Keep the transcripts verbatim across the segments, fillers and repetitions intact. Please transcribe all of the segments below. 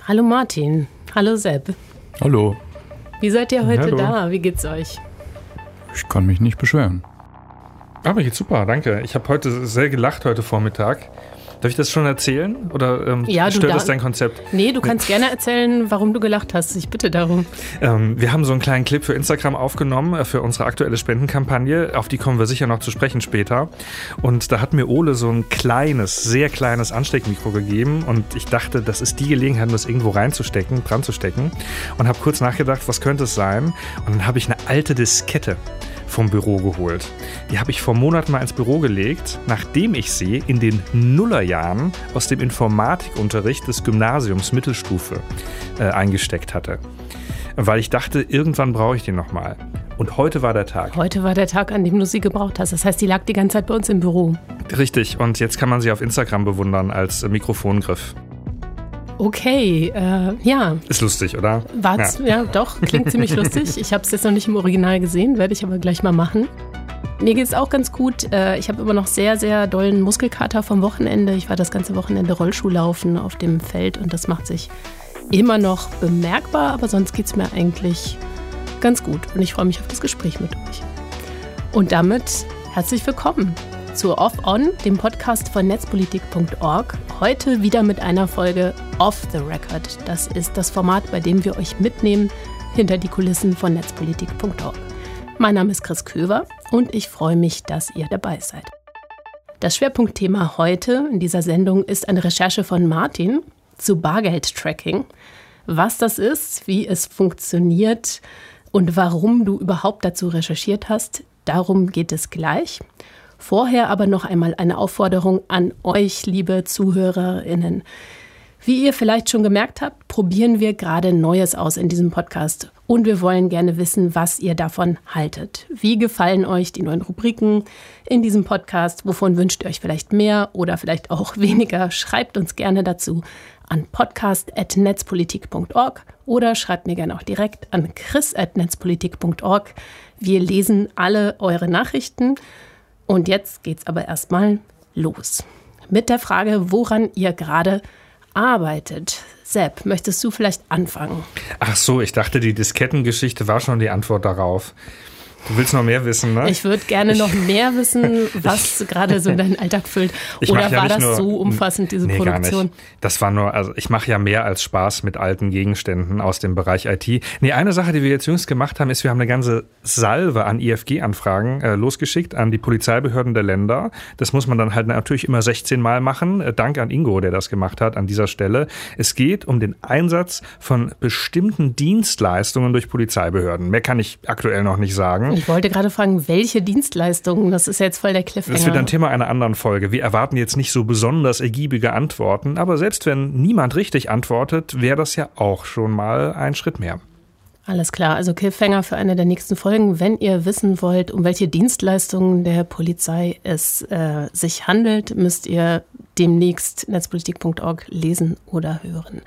Hallo Martin, hallo Sepp. Hallo. Wie seid ihr heute Hallo. da? Wie geht's euch? Ich kann mich nicht beschweren. Aber mir geht's super, danke. Ich habe heute sehr gelacht heute Vormittag. Darf ich das schon erzählen? Oder ähm, Ja, du stört das darf- dein Konzept? Nee, du kannst gerne erzählen, warum du gelacht hast. Ich bitte darum. Ähm, wir haben so einen kleinen Clip für Instagram aufgenommen, äh, für unsere aktuelle Spendenkampagne. Auf die kommen wir sicher noch zu sprechen später. Und da hat mir Ole so ein kleines, sehr kleines Ansteckmikro gegeben. Und ich dachte, das ist die Gelegenheit, um das irgendwo reinzustecken, dran zu stecken. Und habe kurz nachgedacht, was könnte es sein? Und dann habe ich eine alte Diskette vom Büro geholt. Die habe ich vor Monaten mal ins Büro gelegt, nachdem ich sie in den Nullerjahren aus dem Informatikunterricht des Gymnasiums Mittelstufe äh, eingesteckt hatte. Weil ich dachte, irgendwann brauche ich die nochmal. Und heute war der Tag. Heute war der Tag, an dem du sie gebraucht hast. Das heißt, die lag die ganze Zeit bei uns im Büro. Richtig, und jetzt kann man sie auf Instagram bewundern als äh, Mikrofongriff. Okay, äh, ja. Ist lustig, oder? War's, ja. ja, doch, klingt ziemlich lustig. Ich habe es jetzt noch nicht im Original gesehen, werde ich aber gleich mal machen. Mir geht es auch ganz gut. Ich habe immer noch sehr, sehr dollen Muskelkater vom Wochenende. Ich war das ganze Wochenende Rollschuhlaufen auf dem Feld und das macht sich immer noch bemerkbar, aber sonst geht es mir eigentlich ganz gut und ich freue mich auf das Gespräch mit euch. Und damit herzlich willkommen zu Off On, dem Podcast von netzpolitik punkt org. Heute wieder mit einer Folge Off the Record. Das ist das Format, bei dem wir euch mitnehmen hinter die Kulissen von netzpolitik punkt org. Mein Name ist Chris Köver und ich freue mich, dass ihr dabei seid. Das Schwerpunktthema heute in dieser Sendung ist eine Recherche von Martin zu Bargeldtracking. Was das ist, wie es funktioniert und warum du überhaupt dazu recherchiert hast, darum geht es gleich. Vorher aber noch einmal eine Aufforderung an euch, liebe ZuhörerInnen. Wie ihr vielleicht schon gemerkt habt, probieren wir gerade Neues aus in diesem Podcast. Und wir wollen gerne wissen, was ihr davon haltet. Wie gefallen euch die neuen Rubriken in diesem Podcast? Wovon wünscht ihr euch vielleicht mehr oder vielleicht auch weniger? Schreibt uns gerne dazu an podcast at netzpolitik punkt org oder schreibt mir gerne auch direkt an chris at netzpolitik punkt org. Wir lesen alle eure Nachrichten. Und jetzt geht's aber erstmal los. Mit der Frage, woran ihr gerade arbeitet. Sepp, möchtest du vielleicht anfangen? Ach so, ich dachte, die Diskettengeschichte war schon die Antwort darauf. Du willst noch mehr wissen, ne? Ich würde gerne noch mehr wissen, was gerade so deinen Alltag füllt. Ich Oder mach ja war nicht das nur- so umfassend, diese Nee, gar Produktion? nicht. Das war nur, also ich mache ja mehr als Spaß mit alten Gegenständen aus dem Bereich I T. Nee, eine Sache, die wir jetzt jüngst gemacht haben, ist, wir haben eine ganze Salve an I F G-Anfragen äh, losgeschickt an die Polizeibehörden der Länder. Das muss man dann halt natürlich immer sechzehn Mal machen. Äh, Dank an Ingo, der das gemacht hat an dieser Stelle. Es geht um den Einsatz von bestimmten Dienstleistungen durch Polizeibehörden. Mehr kann ich aktuell noch nicht sagen. Ich wollte gerade fragen, welche Dienstleistungen? Das ist ja jetzt voll der Cliffhanger. Das wird ein Thema einer anderen Folge. Wir erwarten jetzt nicht so besonders ergiebige Antworten, aber selbst wenn niemand richtig antwortet, wäre das ja auch schon mal ein Schritt mehr. Alles klar, also Cliffhanger für eine der nächsten Folgen. Wenn ihr wissen wollt, um welche Dienstleistungen der Polizei es äh, sich handelt, müsst ihr demnächst netzpolitik punkt org lesen oder hören.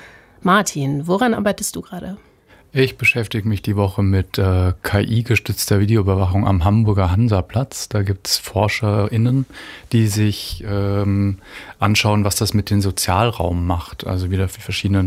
Martin, woran arbeitest du gerade? Ich beschäftige mich die Woche mit äh, K I-gestützter Videoüberwachung am Hamburger Hansaplatz. Da gibt es ForscherInnen, die sich ähm, anschauen, was das mit dem Sozialraum macht. Also wieder für verschiedene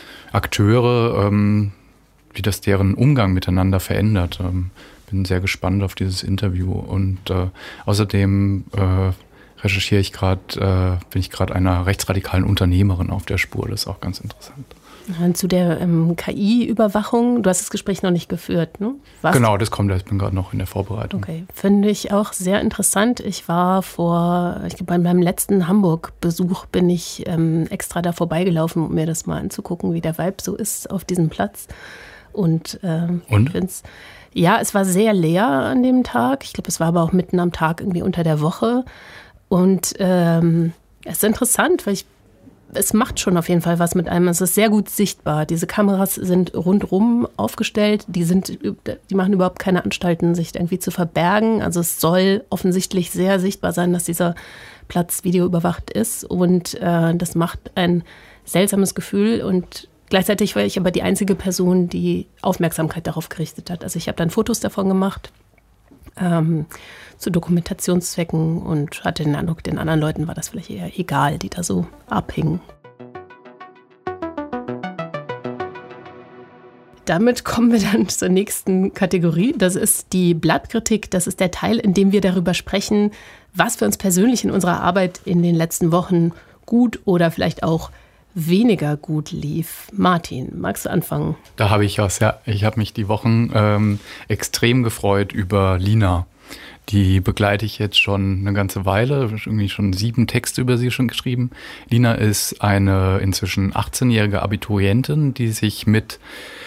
Akteure, ähm, wie das deren Umgang miteinander verändert. Ähm, bin sehr gespannt auf dieses Interview. Und äh, außerdem äh, recherchiere ich gerade, äh, bin ich gerade einer rechtsradikalen Unternehmerin auf der Spur. Das ist auch ganz interessant. Zu der ähm, K I-Überwachung, du hast das Gespräch noch nicht geführt, ne? Was? Genau, das kommt, ich bin gerade noch in der Vorbereitung. Okay, finde ich auch sehr interessant. Ich war vor, ich glaube, bei meinem letzten Hamburg-Besuch bin ich ähm, extra da vorbeigelaufen, um mir das mal anzugucken, wie der Vibe so ist auf diesem Platz. Und, ähm, Und? ich find's, ja, es war sehr leer an dem Tag. Ich glaube, es war aber auch mitten am Tag, irgendwie unter der Woche. Und ähm, es ist interessant, weil ich es macht schon auf jeden Fall was mit einem. Es ist sehr gut sichtbar. Diese Kameras sind rundrum aufgestellt. Die sind, die machen überhaupt keine Anstalten, sich irgendwie zu verbergen. Also es soll offensichtlich sehr sichtbar sein, dass dieser Platz videoüberwacht ist. Und äh, das macht ein seltsames Gefühl. Und gleichzeitig war ich aber die einzige Person, die Aufmerksamkeit darauf gerichtet hat. Also ich habe dann Fotos davon gemacht. Ähm, zu Dokumentationszwecken und hatte den Eindruck, den anderen Leuten war das vielleicht eher egal, die da so abhingen. damit kommen wir dann zur nächsten Kategorie. Das ist die Blattkritik. Das ist der Teil, in dem wir darüber sprechen, was für uns persönlich in unserer Arbeit in den letzten Wochen gut oder vielleicht auch weniger gut lief. Martin, magst du anfangen? Da habe ich was, ja. Ich habe mich die Wochen ähm, extrem gefreut über Lina. Die begleite ich jetzt schon eine ganze Weile, irgendwie schon sieben Texte über sie schon geschrieben. Lina ist eine inzwischen achtzehnjährige Abiturientin, die sich mit,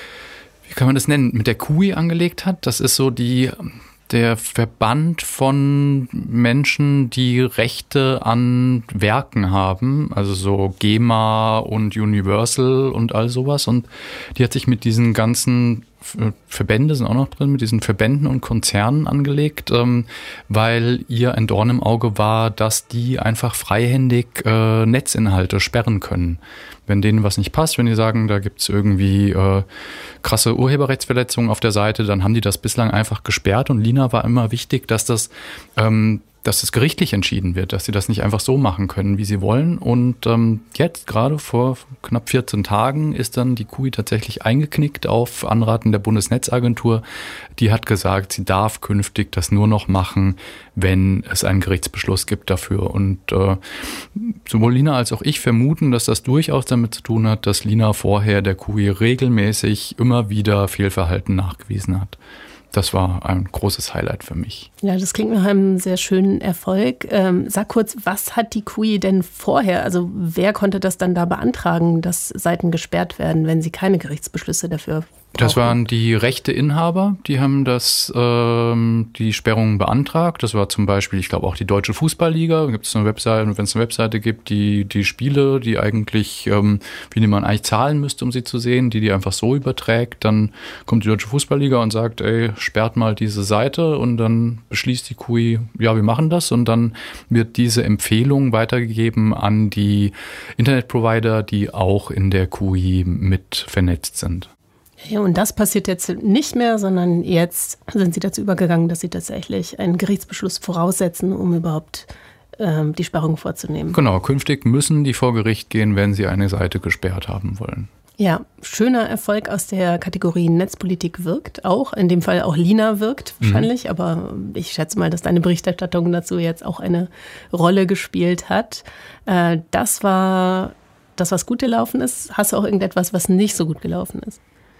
wie kann man das nennen, mit der Q I angelegt hat. Das ist so die, der Verband von Menschen, die Rechte an Werken haben, also so GEMA und Universal und all sowas. Und die hat sich mit diesen ganzen Verbände sind auch noch drin, mit diesen Verbänden und Konzernen angelegt, ähm, weil ihr ein Dorn im Auge war, dass die einfach freihändig äh, Netzinhalte sperren können. Wenn denen was nicht passt, wenn die sagen, da gibt's irgendwie äh, krasse Urheberrechtsverletzungen auf der Seite, dann haben die das bislang einfach gesperrt. Und Lina war immer wichtig, dass das ähm, dass es gerichtlich entschieden wird, dass sie das nicht einfach so machen können, wie sie wollen. Und ähm, jetzt, gerade vor knapp vierzehn Tagen, ist dann die Q I tatsächlich eingeknickt auf Anraten der Bundesnetzagentur. Die hat gesagt, sie darf künftig das nur noch machen, wenn es einen Gerichtsbeschluss gibt dafür. Und äh, sowohl Lina als auch ich vermuten, dass das durchaus damit zu tun hat, dass Lina vorher der Q I regelmäßig immer wieder Fehlverhalten nachgewiesen hat. Das war ein großes Highlight für mich. Ja, das klingt nach einem sehr schönen Erfolg. Ähm, sag kurz, was hat die Q I denn vorher? Also wer konnte das dann da beantragen, dass Seiten gesperrt werden, wenn sie keine Gerichtsbeschlüsse dafür brauchen? Das waren die Rechteinhaber, die haben das, ähm, die Sperrung beantragt. Das war zum Beispiel, ich glaube auch die Deutsche Fußballliga. Da gibt es eine Webseite, wenn es eine Webseite gibt, die die Spiele, die eigentlich, ähm, wie die man eigentlich zahlen müsste, um sie zu sehen, die die einfach so überträgt, dann kommt die Deutsche Fußballliga und sagt, ey, sperrt mal diese Seite, und dann beschließt die Q I, ja, wir machen das, und dann wird diese Empfehlung weitergegeben an die Internetprovider, die auch in der Q I mit vernetzt sind. Ja, und das passiert jetzt nicht mehr, sondern jetzt sind sie dazu übergegangen, dass sie tatsächlich einen Gerichtsbeschluss voraussetzen, um überhaupt ähm, die Sperrung vorzunehmen. Genau, künftig müssen die vor Gericht gehen, wenn sie eine Seite gesperrt haben wollen. Ja, schöner Erfolg aus der Kategorie Netzpolitik wirkt auch. In dem Fall auch Lina wirkt wahrscheinlich, mhm. aber ich schätze mal, dass deine Berichterstattung dazu jetzt auch eine Rolle gespielt hat. Äh, das war das, was gut gelaufen ist. Hast du auch irgendetwas, was nicht so gut gelaufen ist?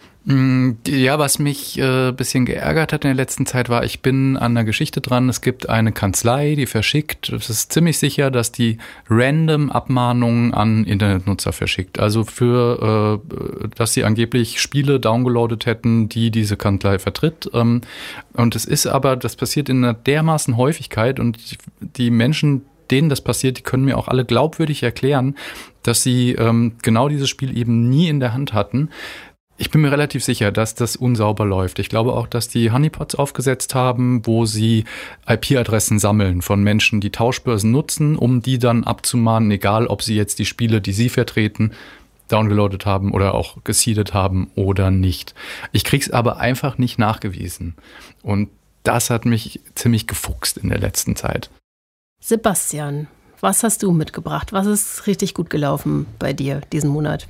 Ja, was mich ein äh, bisschen geärgert hat in der letzten Zeit war, ich bin an einer Geschichte dran. Es gibt eine Kanzlei, die verschickt, es ist ziemlich sicher, dass die random Abmahnungen an Internetnutzer verschickt. Also für, äh, dass sie angeblich Spiele downgeloadet hätten, die diese Kanzlei vertritt. Ähm, und es ist aber, das passiert in einer dermaßen Häufigkeit, und die Menschen, denen das passiert, die können mir auch alle glaubwürdig erklären, dass sie ähm, genau dieses Spiel eben nie in der Hand hatten. Ich bin mir relativ sicher, dass das unsauber läuft. Ich glaube auch, dass die Honeypots aufgesetzt haben, wo sie I P-Adressen sammeln von Menschen, die Tauschbörsen nutzen, um die dann abzumahnen, egal ob sie jetzt die Spiele, die sie vertreten, downgeloadet haben oder auch geseedet haben oder nicht. Ich krieg's aber einfach nicht nachgewiesen. Und das hat mich ziemlich gefuchst in der letzten Zeit. Sebastian, was hast du mitgebracht? Was ist richtig gut gelaufen bei dir diesen Monat?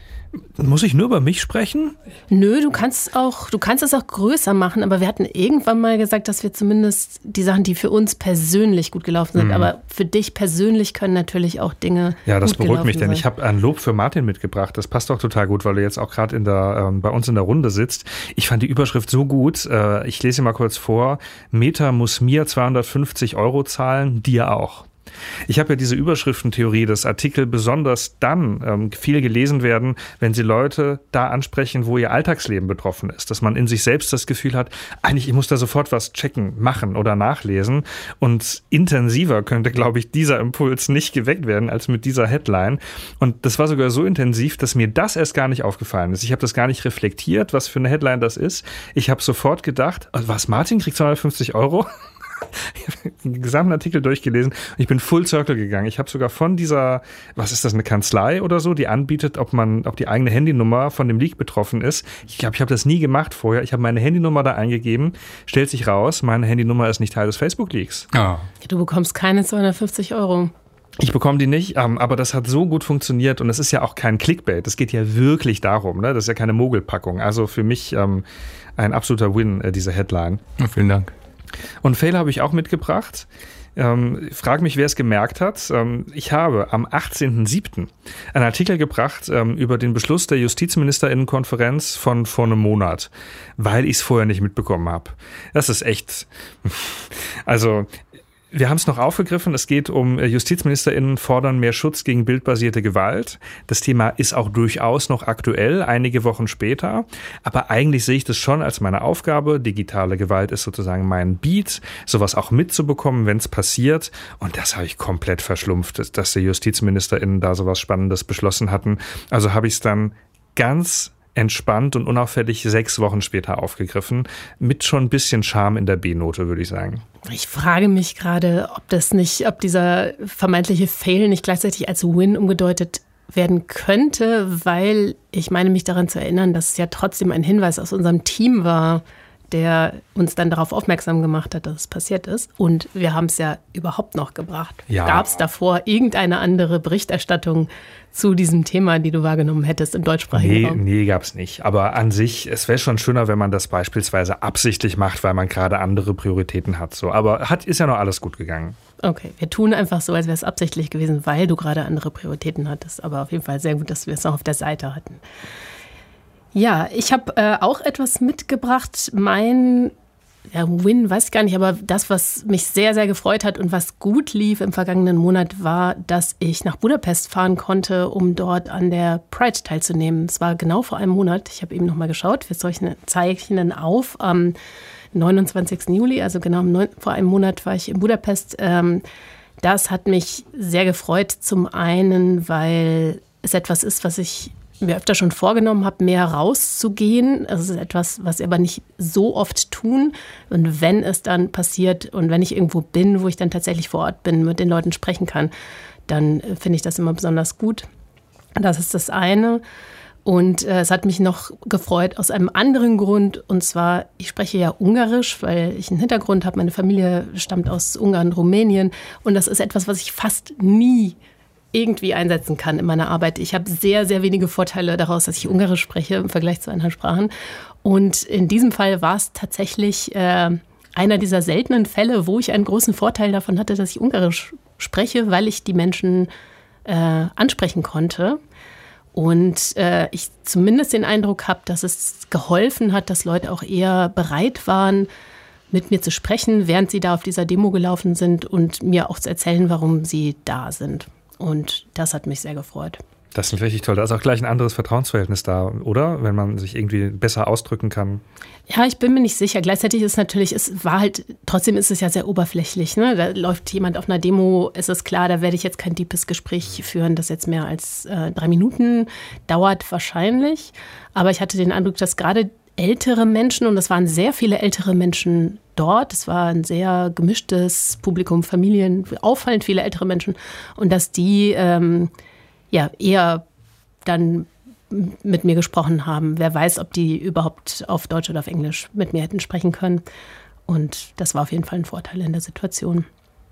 Muss ich nur über mich sprechen? Nö, du kannst auch, du kannst es auch größer machen, aber wir hatten irgendwann mal gesagt, dass wir zumindest die Sachen, die für uns persönlich gut gelaufen sind, mhm. aber für dich persönlich können natürlich auch Dinge Ja, das gut beruhigt mich, denn sein. Ich habe ein Lob für Martin mitgebracht. Das passt doch total gut, weil du jetzt auch gerade in der ähm, bei uns in der Runde sitzt. Ich fand die Überschrift so gut. Äh, ich lese sie mal kurz vor. Meta muss mir zweihundertfünfzig Euro zahlen, dir auch. Ich habe ja diese Überschriftentheorie, dass Artikel besonders dann ähm, viel gelesen werden, wenn sie Leute da ansprechen, wo ihr Alltagsleben betroffen ist. Dass man in sich selbst das Gefühl hat, eigentlich, ich muss da sofort was checken, machen oder nachlesen. Und intensiver könnte, glaube ich, dieser Impuls nicht geweckt werden als mit dieser Headline. Und das war sogar so intensiv, dass mir das erst gar nicht aufgefallen ist. Ich habe das gar nicht reflektiert, was für eine Headline das ist. Ich habe sofort gedacht, was, Martin kriegt zweihundertfünfzig Euro? Ich habe den gesamten Artikel durchgelesen und ich bin full circle gegangen. Ich habe sogar von dieser, was ist das, eine Kanzlei oder so, die anbietet, ob man, ob die eigene Handynummer von dem Leak betroffen ist. Ich glaube, ich habe das nie gemacht vorher. Ich habe meine Handynummer da eingegeben, stellt sich raus, meine Handynummer ist nicht Teil des Facebook-Leaks. Ah. Du bekommst keine zweihundertfünfzig Euro. Ich bekomme die nicht, ähm, aber das hat so gut funktioniert und es ist ja auch kein Clickbait. Es geht ja wirklich darum, ne? Das ist ja keine Mogelpackung. Also für mich ähm, ein absoluter Win, äh, diese Headline. Ja, vielen Dank. Und Fail habe ich auch mitgebracht. Ähm, frag mich, wer es gemerkt hat. Ähm, ich habe am achtzehnten siebten einen Artikel gebracht ähm, über den Beschluss der Justizministerinnenkonferenz von vor einem Monat, weil ich es vorher nicht mitbekommen habe. Das ist echt, also wir haben es noch aufgegriffen. Es geht um JustizministerInnen fordern mehr Schutz gegen bildbasierte Gewalt. Das Thema ist auch durchaus noch aktuell, einige Wochen später. Aber eigentlich sehe ich das schon als meine Aufgabe. Digitale Gewalt ist sozusagen mein Beat, sowas auch mitzubekommen, wenn es passiert. Und das habe ich komplett verschlumpft, dass die JustizministerInnen da sowas Spannendes beschlossen hatten. Also habe ich es dann ganz entspannt und unauffällig sechs Wochen später aufgegriffen, mit schon ein bisschen Charme in der B-Note, würde ich sagen. Ich frage mich gerade, ob das nicht, ob dieser vermeintliche Fail nicht gleichzeitig als Win umgedeutet werden könnte, weil ich meine, mich daran zu erinnern, dass es ja trotzdem ein Hinweis aus unserem Team war, der uns dann darauf aufmerksam gemacht hat, dass es passiert ist. Und wir haben es ja überhaupt noch gebracht. Ja. Gab es davor irgendeine andere Berichterstattung zu diesem Thema, die du wahrgenommen hättest im deutschsprachigen nee, Raum? Nee, gab es nicht. Aber an sich, es wäre schon schöner, wenn man das beispielsweise absichtlich macht, weil man gerade andere Prioritäten hat. So. Aber hat, ist ja noch alles gut gegangen. Okay, wir tun einfach so, als wäre es absichtlich gewesen, weil du gerade andere Prioritäten hattest. Aber auf jeden Fall sehr gut, dass wir es noch auf der Seite hatten. Ja, ich habe äh, auch etwas mitgebracht. Mein ja, Win, weiß ich gar nicht, aber das, was mich sehr, sehr gefreut hat und was gut lief im vergangenen Monat, war, dass ich nach Budapest fahren konnte, um dort an der Pride teilzunehmen. Es war genau vor einem Monat. Ich habe eben noch mal geschaut. Wir zeichnen auf am neunundzwanzigsten Juli, also genau vor einem Monat war ich in Budapest. Ähm, das hat mich sehr gefreut. Zum einen, weil es etwas ist, was ich mir öfter schon vorgenommen habe, mehr rauszugehen. Das ist etwas, was wir aber nicht so oft tun. Und wenn es dann passiert und wenn ich irgendwo bin, wo ich dann tatsächlich vor Ort bin, mit den Leuten sprechen kann, dann finde ich das immer besonders gut. Das ist das eine. Und äh, es hat mich noch gefreut aus einem anderen Grund. Und zwar, ich spreche ja Ungarisch, weil ich einen Hintergrund habe. Meine Familie stammt aus Ungarn, Rumänien. Und das ist etwas, was ich fast nie irgendwie einsetzen kann in meiner Arbeit. Ich habe sehr, sehr wenige Vorteile daraus, dass ich Ungarisch spreche im Vergleich zu anderen Sprachen. Und in diesem Fall war es tatsächlich äh, einer dieser seltenen Fälle, wo ich einen großen Vorteil davon hatte, dass ich Ungarisch spreche, weil ich die Menschen äh, ansprechen konnte. Und äh, ich zumindest den Eindruck habe, dass es geholfen hat, dass Leute auch eher bereit waren, mit mir zu sprechen, während sie da auf dieser Demo gelaufen sind und mir auch zu erzählen, warum sie da sind. Und das hat mich sehr gefreut. Das ist richtig toll. Da ist auch gleich ein anderes Vertrauensverhältnis da, oder? Wenn man sich irgendwie besser ausdrücken kann. Ja, ich bin mir nicht sicher. Gleichzeitig ist es natürlich, es war halt, trotzdem ist es ja sehr oberflächlich. Ne? Da läuft jemand auf einer Demo, ist es klar, da werde ich jetzt kein deepes Gespräch führen, das jetzt mehr als äh, drei Minuten dauert wahrscheinlich. Aber ich hatte den Eindruck, dass gerade ältere Menschen, und es waren sehr viele ältere Menschen dort, es war ein sehr gemischtes Publikum, Familien, auffallend viele ältere Menschen, und dass die ähm, ja eher dann mit mir gesprochen haben. Wer weiß, ob die überhaupt auf Deutsch oder auf Englisch mit mir hätten sprechen können. Und das war auf jeden Fall ein Vorteil in der Situation.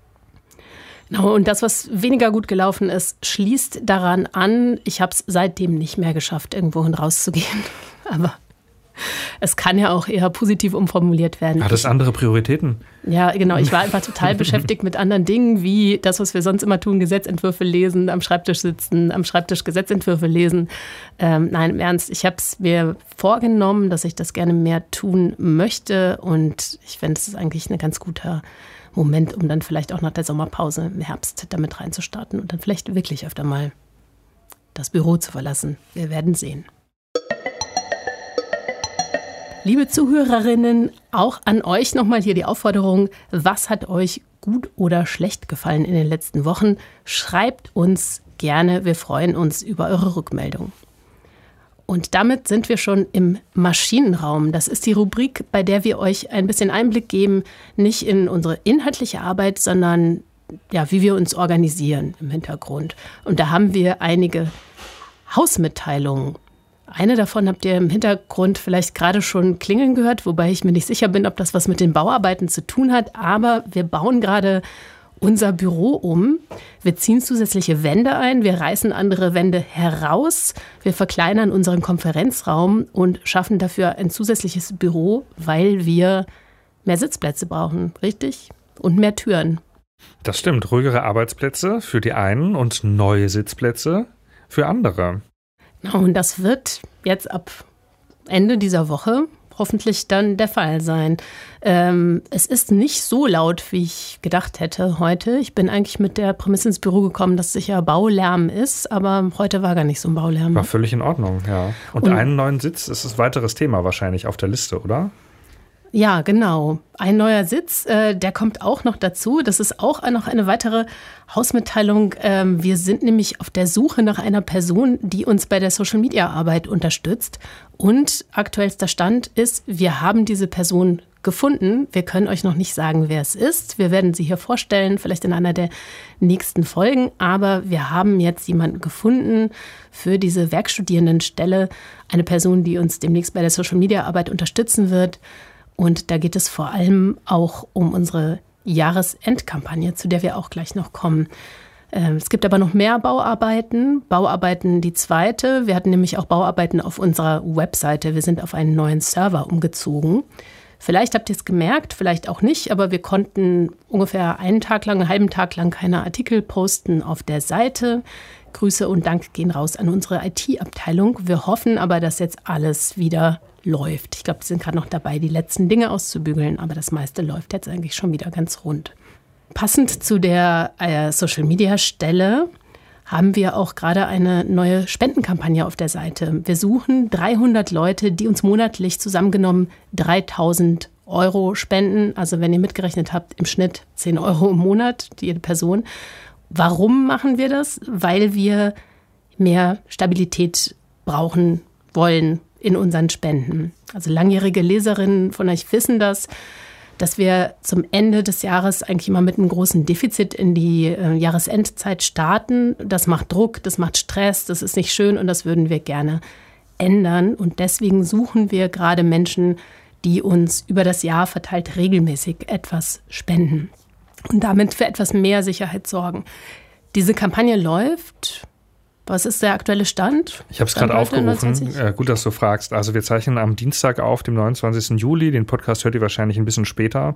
Genau, und das, was weniger gut gelaufen ist, schließt daran an, ich habe es seitdem nicht mehr geschafft, irgendwohin rauszugehen. Aber es kann ja auch eher positiv umformuliert werden. Hat es andere Prioritäten? Ja, genau. Ich war einfach total beschäftigt mit anderen Dingen, wie das, was wir sonst immer tun, Gesetzentwürfe lesen, am Schreibtisch sitzen, am Schreibtisch Gesetzentwürfe lesen. Ähm, nein, im Ernst, ich habe es mir vorgenommen, dass ich das gerne mehr tun möchte. Und ich finde, es ist eigentlich ein ganz guter Moment, um dann vielleicht auch nach der Sommerpause im Herbst damit reinzustarten und dann vielleicht wirklich öfter mal das Büro zu verlassen. Wir werden sehen. Liebe Zuhörerinnen, auch an euch nochmal hier die Aufforderung, was hat euch gut oder schlecht gefallen in den letzten Wochen? Schreibt uns gerne, wir freuen uns über eure Rückmeldung. Und damit sind wir schon im Maschinenraum. Das ist die Rubrik, bei der wir euch ein bisschen Einblick geben, nicht in unsere inhaltliche Arbeit, sondern ja, wie wir uns organisieren im Hintergrund. Und da haben wir einige Hausmitteilungen. Eine davon habt ihr im Hintergrund vielleicht gerade schon klingeln gehört, wobei ich mir nicht sicher bin, ob das was mit den Bauarbeiten zu tun hat. Aber wir bauen gerade unser Büro um. Wir ziehen zusätzliche Wände ein, wir reißen andere Wände heraus, wir verkleinern unseren Konferenzraum und schaffen dafür ein zusätzliches Büro, weil wir mehr Sitzplätze brauchen, richtig? Und mehr Türen. Das stimmt, ruhigere Arbeitsplätze für die einen und neue Sitzplätze für andere. Und das wird jetzt ab Ende dieser Woche hoffentlich dann der Fall sein. Ähm, es ist nicht so laut, wie ich gedacht hätte heute. Ich bin eigentlich mit der Prämisse ins Büro gekommen, dass sicher Baulärm ist, aber heute war gar nicht so ein Baulärm. War völlig in Ordnung, ja. Und, Und einen neuen Sitz ist ein weiteres Thema wahrscheinlich auf der Liste, oder? Ja, genau. Ein neuer Sitz, äh, der kommt auch noch dazu. Das ist auch noch eine weitere Hausmitteilung. Ähm, wir sind nämlich auf der Suche nach einer Person, die uns bei der Social-Media-Arbeit unterstützt. Und aktuellster Stand ist, wir haben diese Person gefunden. Wir können euch noch nicht sagen, wer es ist. Wir werden sie hier vorstellen, vielleicht in einer der nächsten Folgen. Aber wir haben jetzt jemanden gefunden für diese Werkstudierendenstelle. Eine Person, die uns demnächst bei der Social-Media-Arbeit unterstützen wird. Und da geht es vor allem auch um unsere Jahresendkampagne, zu der wir auch gleich noch kommen. Es gibt aber noch mehr Bauarbeiten. Bauarbeiten die zweite. Wir hatten nämlich auch Bauarbeiten auf unserer Webseite. Wir sind auf einen neuen Server umgezogen. Vielleicht habt ihr es gemerkt, vielleicht auch nicht, aber wir konnten ungefähr einen Tag lang, einen halben Tag lang keine Artikel posten auf der Seite. Grüße und Dank gehen raus an unsere I T-Abteilung. Wir hoffen aber, dass jetzt alles wieder läuft. Ich glaube, wir sind gerade noch dabei, die letzten Dinge auszubügeln, aber das meiste läuft jetzt eigentlich schon wieder ganz rund. Passend zu der äh, Social-Media-Stelle haben wir auch gerade eine neue Spendenkampagne auf der Seite. Wir suchen dreihundert Leute, die uns monatlich zusammengenommen dreitausend Euro spenden. Also wenn ihr mitgerechnet habt, im Schnitt zehn Euro im Monat, jede Person. Warum machen wir das? Weil wir mehr Stabilität brauchen wollen in unseren Spenden. Also langjährige Leserinnen von euch wissen das, dass wir zum Ende des Jahres eigentlich immer mit einem großen Defizit in die äh, Jahresendzeit starten. Das macht Druck, das macht Stress, das ist nicht schön und das würden wir gerne ändern. Und deswegen suchen wir gerade Menschen, die uns über das Jahr verteilt regelmäßig etwas spenden und damit für etwas mehr Sicherheit sorgen. Diese Kampagne läuft. Was ist der aktuelle Stand? Ich habe es gerade aufgerufen. Äh, gut, dass du fragst. Also wir zeichnen am Dienstag auf, dem neunundzwanzigsten Juli. Den Podcast hört ihr wahrscheinlich ein bisschen später.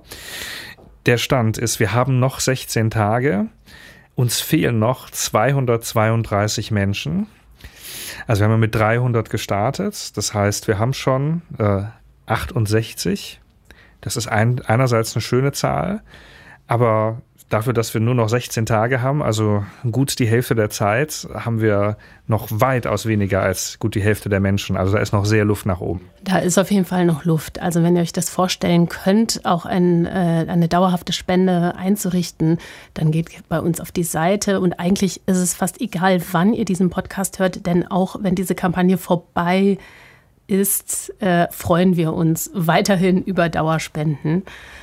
Der Stand ist, wir haben noch sechzehn Tage. Uns fehlen noch zweihundertzweiunddreißig Menschen. Also wir haben mit dreihundert gestartet. Das heißt, wir haben schon äh, achtundsechzig. Das ist ein, einerseits eine schöne Zahl, aber dafür, dass wir nur noch sechzehn Tage haben, also gut die Hälfte der Zeit, haben wir noch weitaus weniger als gut die Hälfte der Menschen. Also da ist noch sehr Luft nach oben. Da ist auf jeden Fall noch Luft. Also wenn ihr euch das vorstellen könnt, auch ein, äh, eine dauerhafte Spende einzurichten, dann geht bei uns auf die Seite. Und eigentlich ist es fast egal, wann ihr diesen Podcast hört, denn auch wenn diese Kampagne vorbei ist, äh, freuen wir uns weiterhin über Dauerspenden.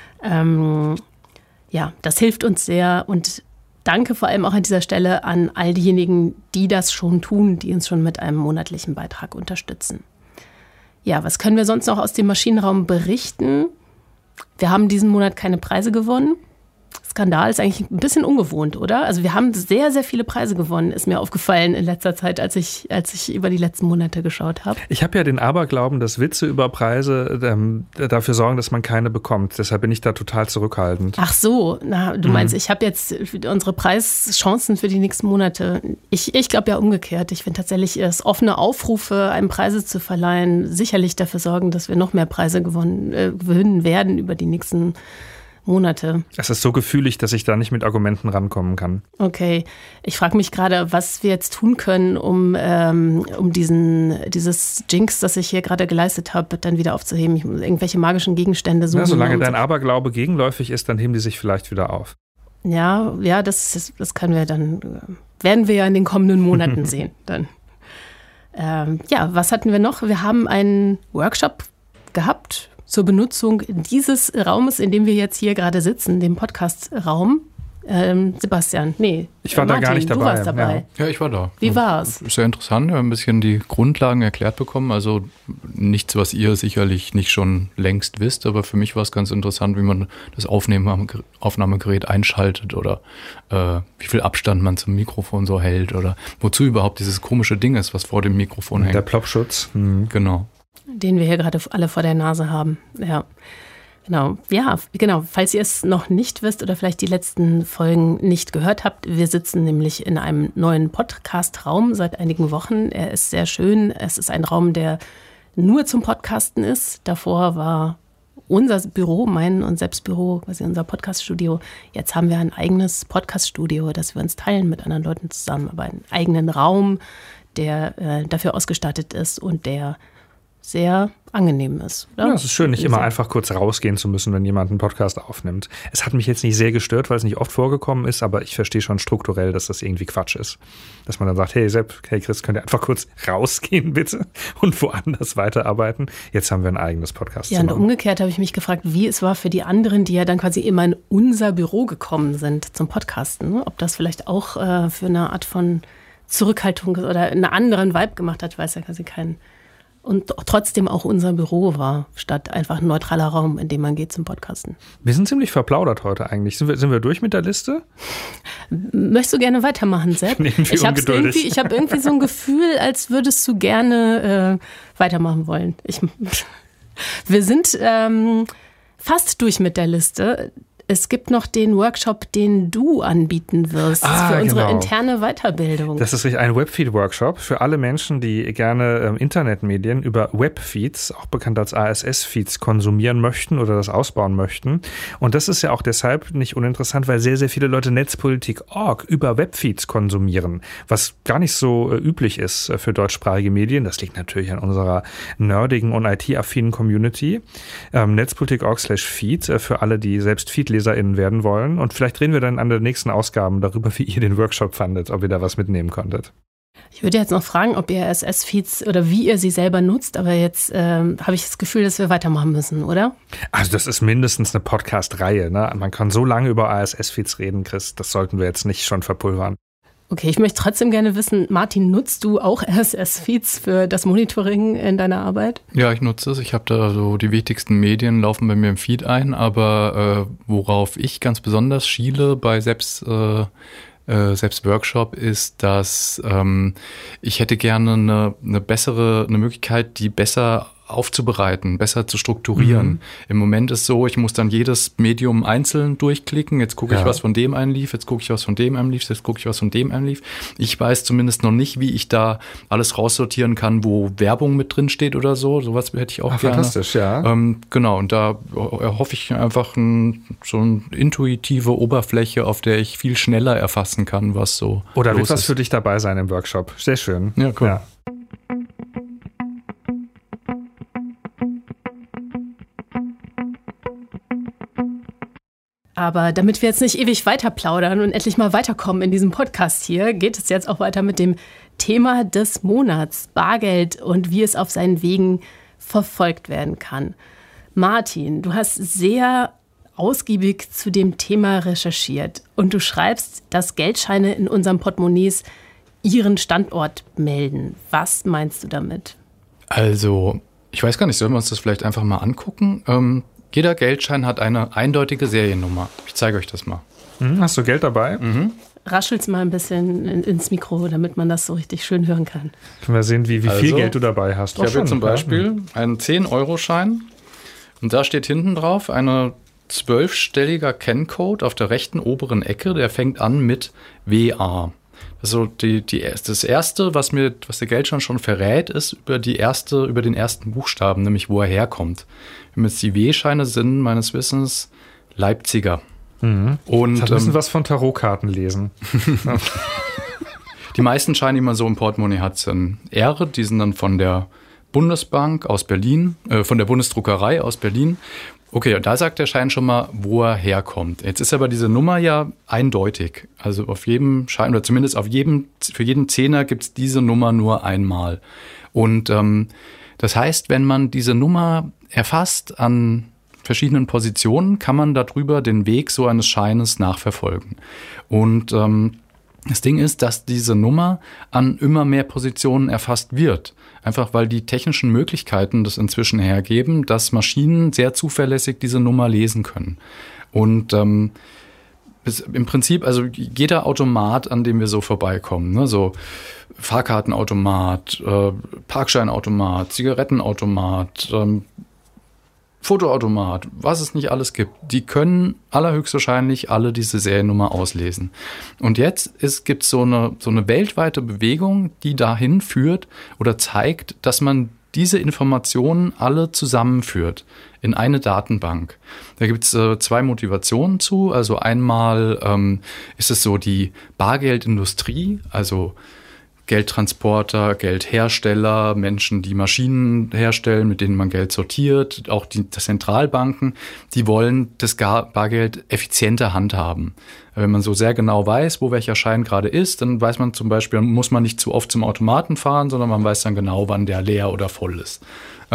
Ähm, Ja, das hilft uns sehr und danke vor allem auch an dieser Stelle an all diejenigen, die das schon tun, die uns schon mit einem monatlichen Beitrag unterstützen. Ja, was können wir sonst noch aus dem Maschinenraum berichten? Wir haben diesen Monat keine Preise gewonnen. Skandal ist eigentlich ein bisschen ungewohnt, oder? Also wir haben sehr, sehr viele Preise gewonnen, ist mir aufgefallen in letzter Zeit, als ich, als ich über die letzten Monate geschaut habe. Ich habe ja den Aberglauben, dass Witze über Preise ähm, dafür sorgen, dass man keine bekommt. Deshalb bin ich da total zurückhaltend. Ach so, na, du meinst, mhm. ich habe jetzt unsere Preischancen für die nächsten Monate. Ich, ich glaube ja umgekehrt. Ich finde tatsächlich, dass offene Aufrufe, einem Preise zu verleihen, sicherlich dafür sorgen, dass wir noch mehr Preise gewonnen, äh, gewinnen werden über die nächsten Monate. Es ist so gefühlig, dass ich da nicht mit Argumenten rankommen kann. Okay, ich frage mich gerade, was wir jetzt tun können, um, ähm, um diesen, dieses Jinx, das ich hier gerade geleistet habe, dann wieder aufzuheben. Ich muss irgendwelche magischen Gegenstände suchen. Ja, solange dein Aberglaube gegenläufig ist, dann heben die sich vielleicht wieder auf. Ja, ja, das, das können wir dann, werden wir ja in den kommenden Monaten sehen. Dann. Ähm, ja, was hatten wir noch? Wir haben einen Workshop gehabt zur Benutzung dieses Raumes, in dem wir jetzt hier gerade sitzen, dem Podcast-Raum. Ähm, Sebastian, nee. Ich war Martin, da gar nicht dabei. Du warst dabei. Ja, ich war da. Wie war's? Sehr interessant. Wir haben ein bisschen die Grundlagen erklärt bekommen. Also nichts, was ihr sicherlich nicht schon längst wisst, aber für mich war es ganz interessant, wie man das Aufnehmen, Aufnahmegerät einschaltet oder äh, wie viel Abstand man zum Mikrofon so hält oder wozu überhaupt dieses komische Ding ist, was vor dem Mikrofon hängt. Der Plopschutz. Mhm. Genau. Den wir hier gerade alle vor der Nase haben. Ja. Genau, ja, genau. Falls ihr es noch nicht wisst oder vielleicht die letzten Folgen nicht gehört habt, wir sitzen nämlich in einem neuen Podcast-Raum seit einigen Wochen. Er ist sehr schön. Es ist ein Raum, der nur zum Podcasten ist. Davor war unser Büro, mein und Selbstbüro, quasi unser Podcast-Studio. Jetzt haben wir ein eigenes Podcast-Studio, das wir uns teilen mit anderen Leuten zusammen, aber einen eigenen Raum, der äh, dafür ausgestattet ist und der sehr angenehm ist. Oder? Ja, es ist schön, nicht immer einfach kurz rausgehen zu müssen, wenn jemand einen Podcast aufnimmt. Es hat mich jetzt nicht sehr gestört, weil es nicht oft vorgekommen ist, aber ich verstehe schon strukturell, dass das irgendwie Quatsch ist. Dass man dann sagt, hey Sepp, hey Chris, könnt ihr einfach kurz rausgehen bitte und woanders weiterarbeiten? Jetzt haben wir ein eigenes Podcast. Ja, und umgekehrt habe ich mich gefragt, wie es war für die anderen, die ja dann quasi immer in unser Büro gekommen sind zum Podcasten. Ob das vielleicht auch äh, für eine Art von Zurückhaltung oder einen anderen Vibe gemacht hat, weiß ja quasi kein und trotzdem auch unser Büro war, statt einfach ein neutraler Raum, in dem man geht zum Podcasten. Wir sind ziemlich verplaudert heute eigentlich. Sind wir, sind wir durch mit der Liste? Möchtest du gerne weitermachen, Sepp? Ich habe irgendwie, ich hab irgendwie so ein Gefühl, als würdest du gerne äh, weitermachen wollen. Ich, wir sind ähm, fast durch mit der Liste. Es gibt noch den Workshop, den du anbieten wirst ah, für unsere genau. interne Weiterbildung. Das ist ein Webfeed-Workshop für alle Menschen, die gerne ähm, Internetmedien über Webfeeds, auch bekannt als A S S-Feeds, konsumieren möchten oder das ausbauen möchten. Und das ist ja auch deshalb nicht uninteressant, weil sehr, sehr viele Leute Netzpolitik Punkt org über Webfeeds konsumieren, was gar nicht so äh, üblich ist äh, für deutschsprachige Medien. Das liegt natürlich an unserer nerdigen und I T-affinen Community. Ähm, Netzpolitik Punkt org slash Feed äh, für alle, die selbst Feed-LeserInnen werden wollen. Und vielleicht reden wir dann an den nächsten Ausgaben darüber, wie ihr den Workshop fandet, ob ihr da was mitnehmen konntet. Ich würde jetzt noch fragen, ob ihr R S S-Feeds oder wie ihr sie selber nutzt, aber jetzt ähm, habe ich das Gefühl, dass wir weitermachen müssen, oder? Also das ist mindestens eine Podcast-Reihe, ne? Man kann so lange über R S S-Feeds reden, Chris, das sollten wir jetzt nicht schon verpulvern. Okay, ich möchte trotzdem gerne wissen, Martin, nutzt du auch R S S-Feeds für das Monitoring in deiner Arbeit? Ja, ich nutze es. Ich habe da so die wichtigsten Medien laufen bei mir im Feed ein, aber äh, worauf ich ganz besonders schiele bei selbst äh, äh, selbst Workshop ist, dass ähm, ich hätte gerne eine, eine bessere, eine Möglichkeit, die besser aufzubereiten, besser zu strukturieren. Mhm. Im Moment ist so, ich muss dann jedes Medium einzeln durchklicken. Jetzt gucke ich, ja. was von dem einlief, jetzt gucke ich, was von dem einlief, jetzt gucke ich, was von dem einlief. Ich weiß zumindest noch nicht, wie ich da alles raussortieren kann, wo Werbung mit drin steht oder so. Sowas hätte ich auch Ach, gerne. Fantastisch, ja. Ähm, genau, und da erhoffe ich einfach ein, so eine intuitive Oberfläche, auf der ich viel schneller erfassen kann, was so Oder los wird was ist. für dich dabei sein im Workshop? Sehr schön. Ja, cool. Ja. Aber damit wir jetzt nicht ewig weiter plaudern und endlich mal weiterkommen in diesem Podcast hier, geht es jetzt auch weiter mit dem Thema des Monats, Bargeld und wie es auf seinen Wegen verfolgt werden kann. Martin, du hast sehr ausgiebig zu dem Thema recherchiert und du schreibst, dass Geldscheine in unseren Portemonnaies ihren Standort melden. Was meinst du damit? Also, ich weiß gar nicht, sollen wir uns das vielleicht einfach mal angucken? Ähm, Jeder Geldschein hat eine eindeutige Seriennummer. Ich zeige euch das mal. Mhm, hast du Geld dabei? Mhm. Raschel's mal ein bisschen in, ins Mikro, damit man das so richtig schön hören kann. Können wir sehen, wie, wie also, viel Geld du dabei hast. Ich habe hier zum Beispiel einen zehn-Euro-Schein und da steht hinten drauf eine zwölfstelliger Kenncode auf der rechten oberen Ecke, der fängt an mit W A. Also die, die, das erste, was mir, was der Geldschein schon verrät, ist über die erste, über den ersten Buchstaben, nämlich wo er herkommt. Wenn jetzt die W-Scheine sind, meines Wissens Leipziger. Mhm. Und das müssen ähm, was von Tarotkarten lesen. Die meisten Scheine, die man so im Portemonnaie hat, sind R, die sind dann von der Bundesbank aus Berlin, äh, von der Bundesdruckerei aus Berlin. Okay, da sagt der Schein schon mal, wo er herkommt. Jetzt ist aber diese Nummer ja eindeutig. Also auf jedem Schein, oder zumindest auf jedem, für jeden Zehner gibt es diese Nummer nur einmal. Und ähm, das heißt, wenn man diese Nummer erfasst an verschiedenen Positionen kann man darüber den Weg so eines Scheines nachverfolgen. Und ähm, das Ding ist, dass diese Nummer an immer mehr Positionen erfasst wird. Einfach weil die technischen Möglichkeiten das inzwischen hergeben, dass Maschinen sehr zuverlässig diese Nummer lesen können. Und ähm, im Prinzip, also jeder Automat, an dem wir so vorbeikommen, ne, so Fahrkartenautomat, äh, Parkscheinautomat, Zigarettenautomat, ähm, Fotoautomat, was es nicht alles gibt, die können allerhöchstwahrscheinlich alle diese Seriennummer auslesen. Und jetzt gibt es so eine, so eine weltweite Bewegung, die dahin führt oder zeigt, dass man diese Informationen alle zusammenführt in eine Datenbank. Da gibt es äh, zwei Motivationen zu. Also einmal ähm, ist es so die Bargeldindustrie, also Geldtransporter, Geldhersteller, Menschen, die Maschinen herstellen, mit denen man Geld sortiert, auch die Zentralbanken, die wollen das Bargeld effizienter handhaben. Wenn man so sehr genau weiß, wo welcher Schein gerade ist, dann weiß man zum Beispiel, muss man nicht zu oft zum Automaten fahren, sondern man weiß dann genau, wann der leer oder voll ist.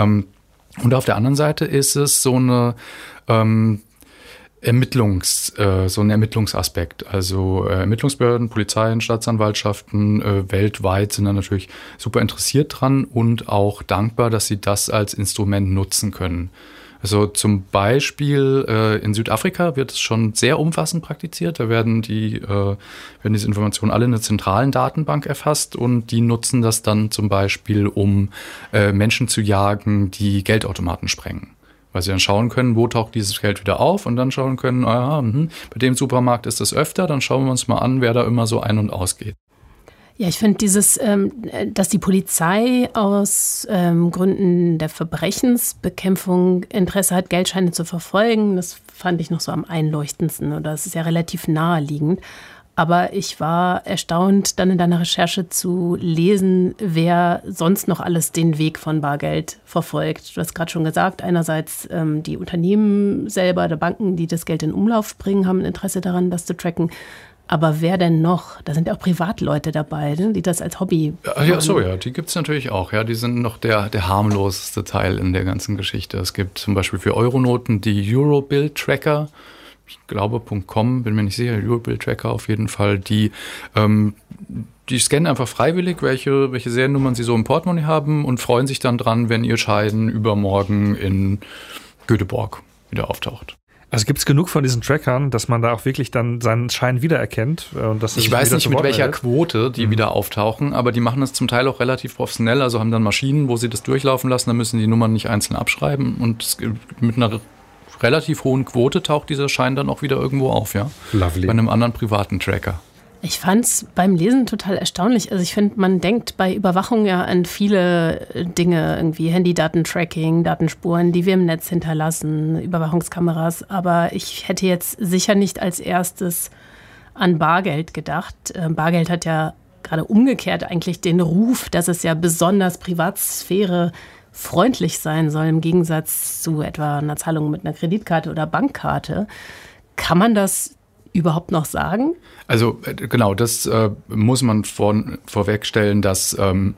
Und auf der anderen Seite ist es so eine ähm, Ermittlungs, äh, so ein Ermittlungsaspekt. Also äh, Ermittlungsbehörden, Polizeien, Staatsanwaltschaften äh, weltweit sind da natürlich super interessiert dran und auch dankbar, dass sie das als Instrument nutzen können. Also zum Beispiel äh, in Südafrika wird es schon sehr umfassend praktiziert. Da werden die äh, werden diese Informationen alle in einer zentralen Datenbank erfasst und die nutzen das dann zum Beispiel, um äh, Menschen zu jagen, die Geldautomaten sprengen. Weil sie dann schauen können, wo taucht dieses Geld wieder auf und dann schauen können, aha, mh, bei dem Supermarkt ist das öfter, dann schauen wir uns mal an, wer da immer so ein- und ausgeht. Ja, ich finde dieses, ähm, dass die Polizei aus ähm, Gründen der Verbrechensbekämpfung Interesse hat, Geldscheine zu verfolgen, das fand ich noch so am einleuchtendsten oder das ist ja relativ naheliegend. Aber ich war erstaunt, dann in deiner Recherche zu lesen, wer sonst noch alles den Weg von Bargeld verfolgt. Du hast gerade schon gesagt, einerseits ähm, die Unternehmen selber, der Banken, die das Geld in Umlauf bringen, haben ein Interesse daran, das zu tracken. Aber wer denn noch? Da sind ja auch Privatleute dabei, ne, die das als Hobby machen. Ja, so, ja, die gibt es natürlich auch. Ja, die sind noch der, der harmloseste Teil in der ganzen Geschichte. Es gibt zum Beispiel für Euronoten die Eurobill-Tracker. Ich glaube, .com, bin mir nicht sicher, Eurobill-Tracker auf jeden Fall, die, ähm, die scannen einfach freiwillig, welche, welche Seriennummern sie so im Portemonnaie haben und freuen sich dann dran, wenn ihr Schein übermorgen in Göteborg wieder auftaucht. Also gibt es genug von diesen Trackern, dass man da auch wirklich dann seinen Schein wiedererkennt? Und dass ich weiß nicht, mit welcher hält. Quote die mhm. wieder auftauchen, aber die machen das zum Teil auch relativ professionell, also haben dann Maschinen, wo sie das durchlaufen lassen, dann müssen die Nummern nicht einzeln abschreiben und mit einer relativ hohen Quote taucht dieser Schein dann auch wieder irgendwo auf, ja. Lovely. Bei einem anderen privaten Tracker. Ich fand es beim Lesen total erstaunlich. Also ich finde, man denkt bei Überwachung ja an viele Dinge, irgendwie Handydatentracking, Datenspuren, die wir im Netz hinterlassen, Überwachungskameras. Aber ich hätte jetzt sicher nicht als erstes an Bargeld gedacht. Bargeld hat ja gerade umgekehrt eigentlich den Ruf, dass es ja besonders Privatsphäre freundlich sein soll, im Gegensatz zu etwa einer Zahlung mit einer Kreditkarte oder Bankkarte. Kann man das überhaupt noch sagen? Also genau, das äh, muss man vor, vorwegstellen, dass ähm,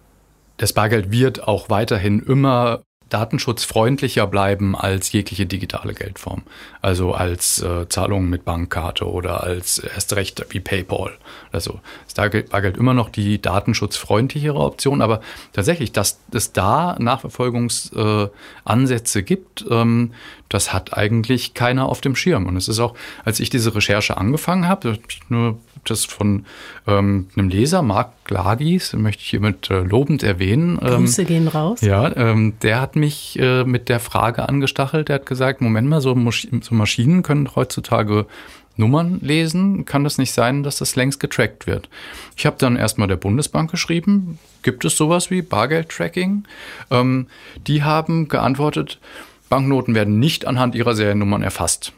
das Bargeld wird auch weiterhin immer datenschutzfreundlicher bleiben als jegliche digitale Geldform. Also als äh, Zahlungen mit Bankkarte oder als erst recht wie PayPal. Also ist Bargeld immer noch die datenschutzfreundlichere Option, aber tatsächlich, dass es da Nachverfolgungsansätze äh, gibt, ähm, das hat eigentlich keiner auf dem Schirm. Und es ist auch, als ich diese Recherche angefangen habe, nur das von ähm, einem Leser, Marc Glagis, möchte ich hiermit äh, lobend erwähnen. Ähm, Grüße gehen raus. Ja, ähm, der hat mich äh, mit der Frage angestachelt. Der hat gesagt, Moment mal, so, Masch- so Maschinen können heutzutage Nummern lesen. Kann das nicht sein, dass das längst getrackt wird? Ich habe dann erstmal der Bundesbank geschrieben, gibt es sowas wie Bargeld-Tracking? Ähm, die haben geantwortet, Banknoten werden nicht anhand ihrer Seriennummern erfasst.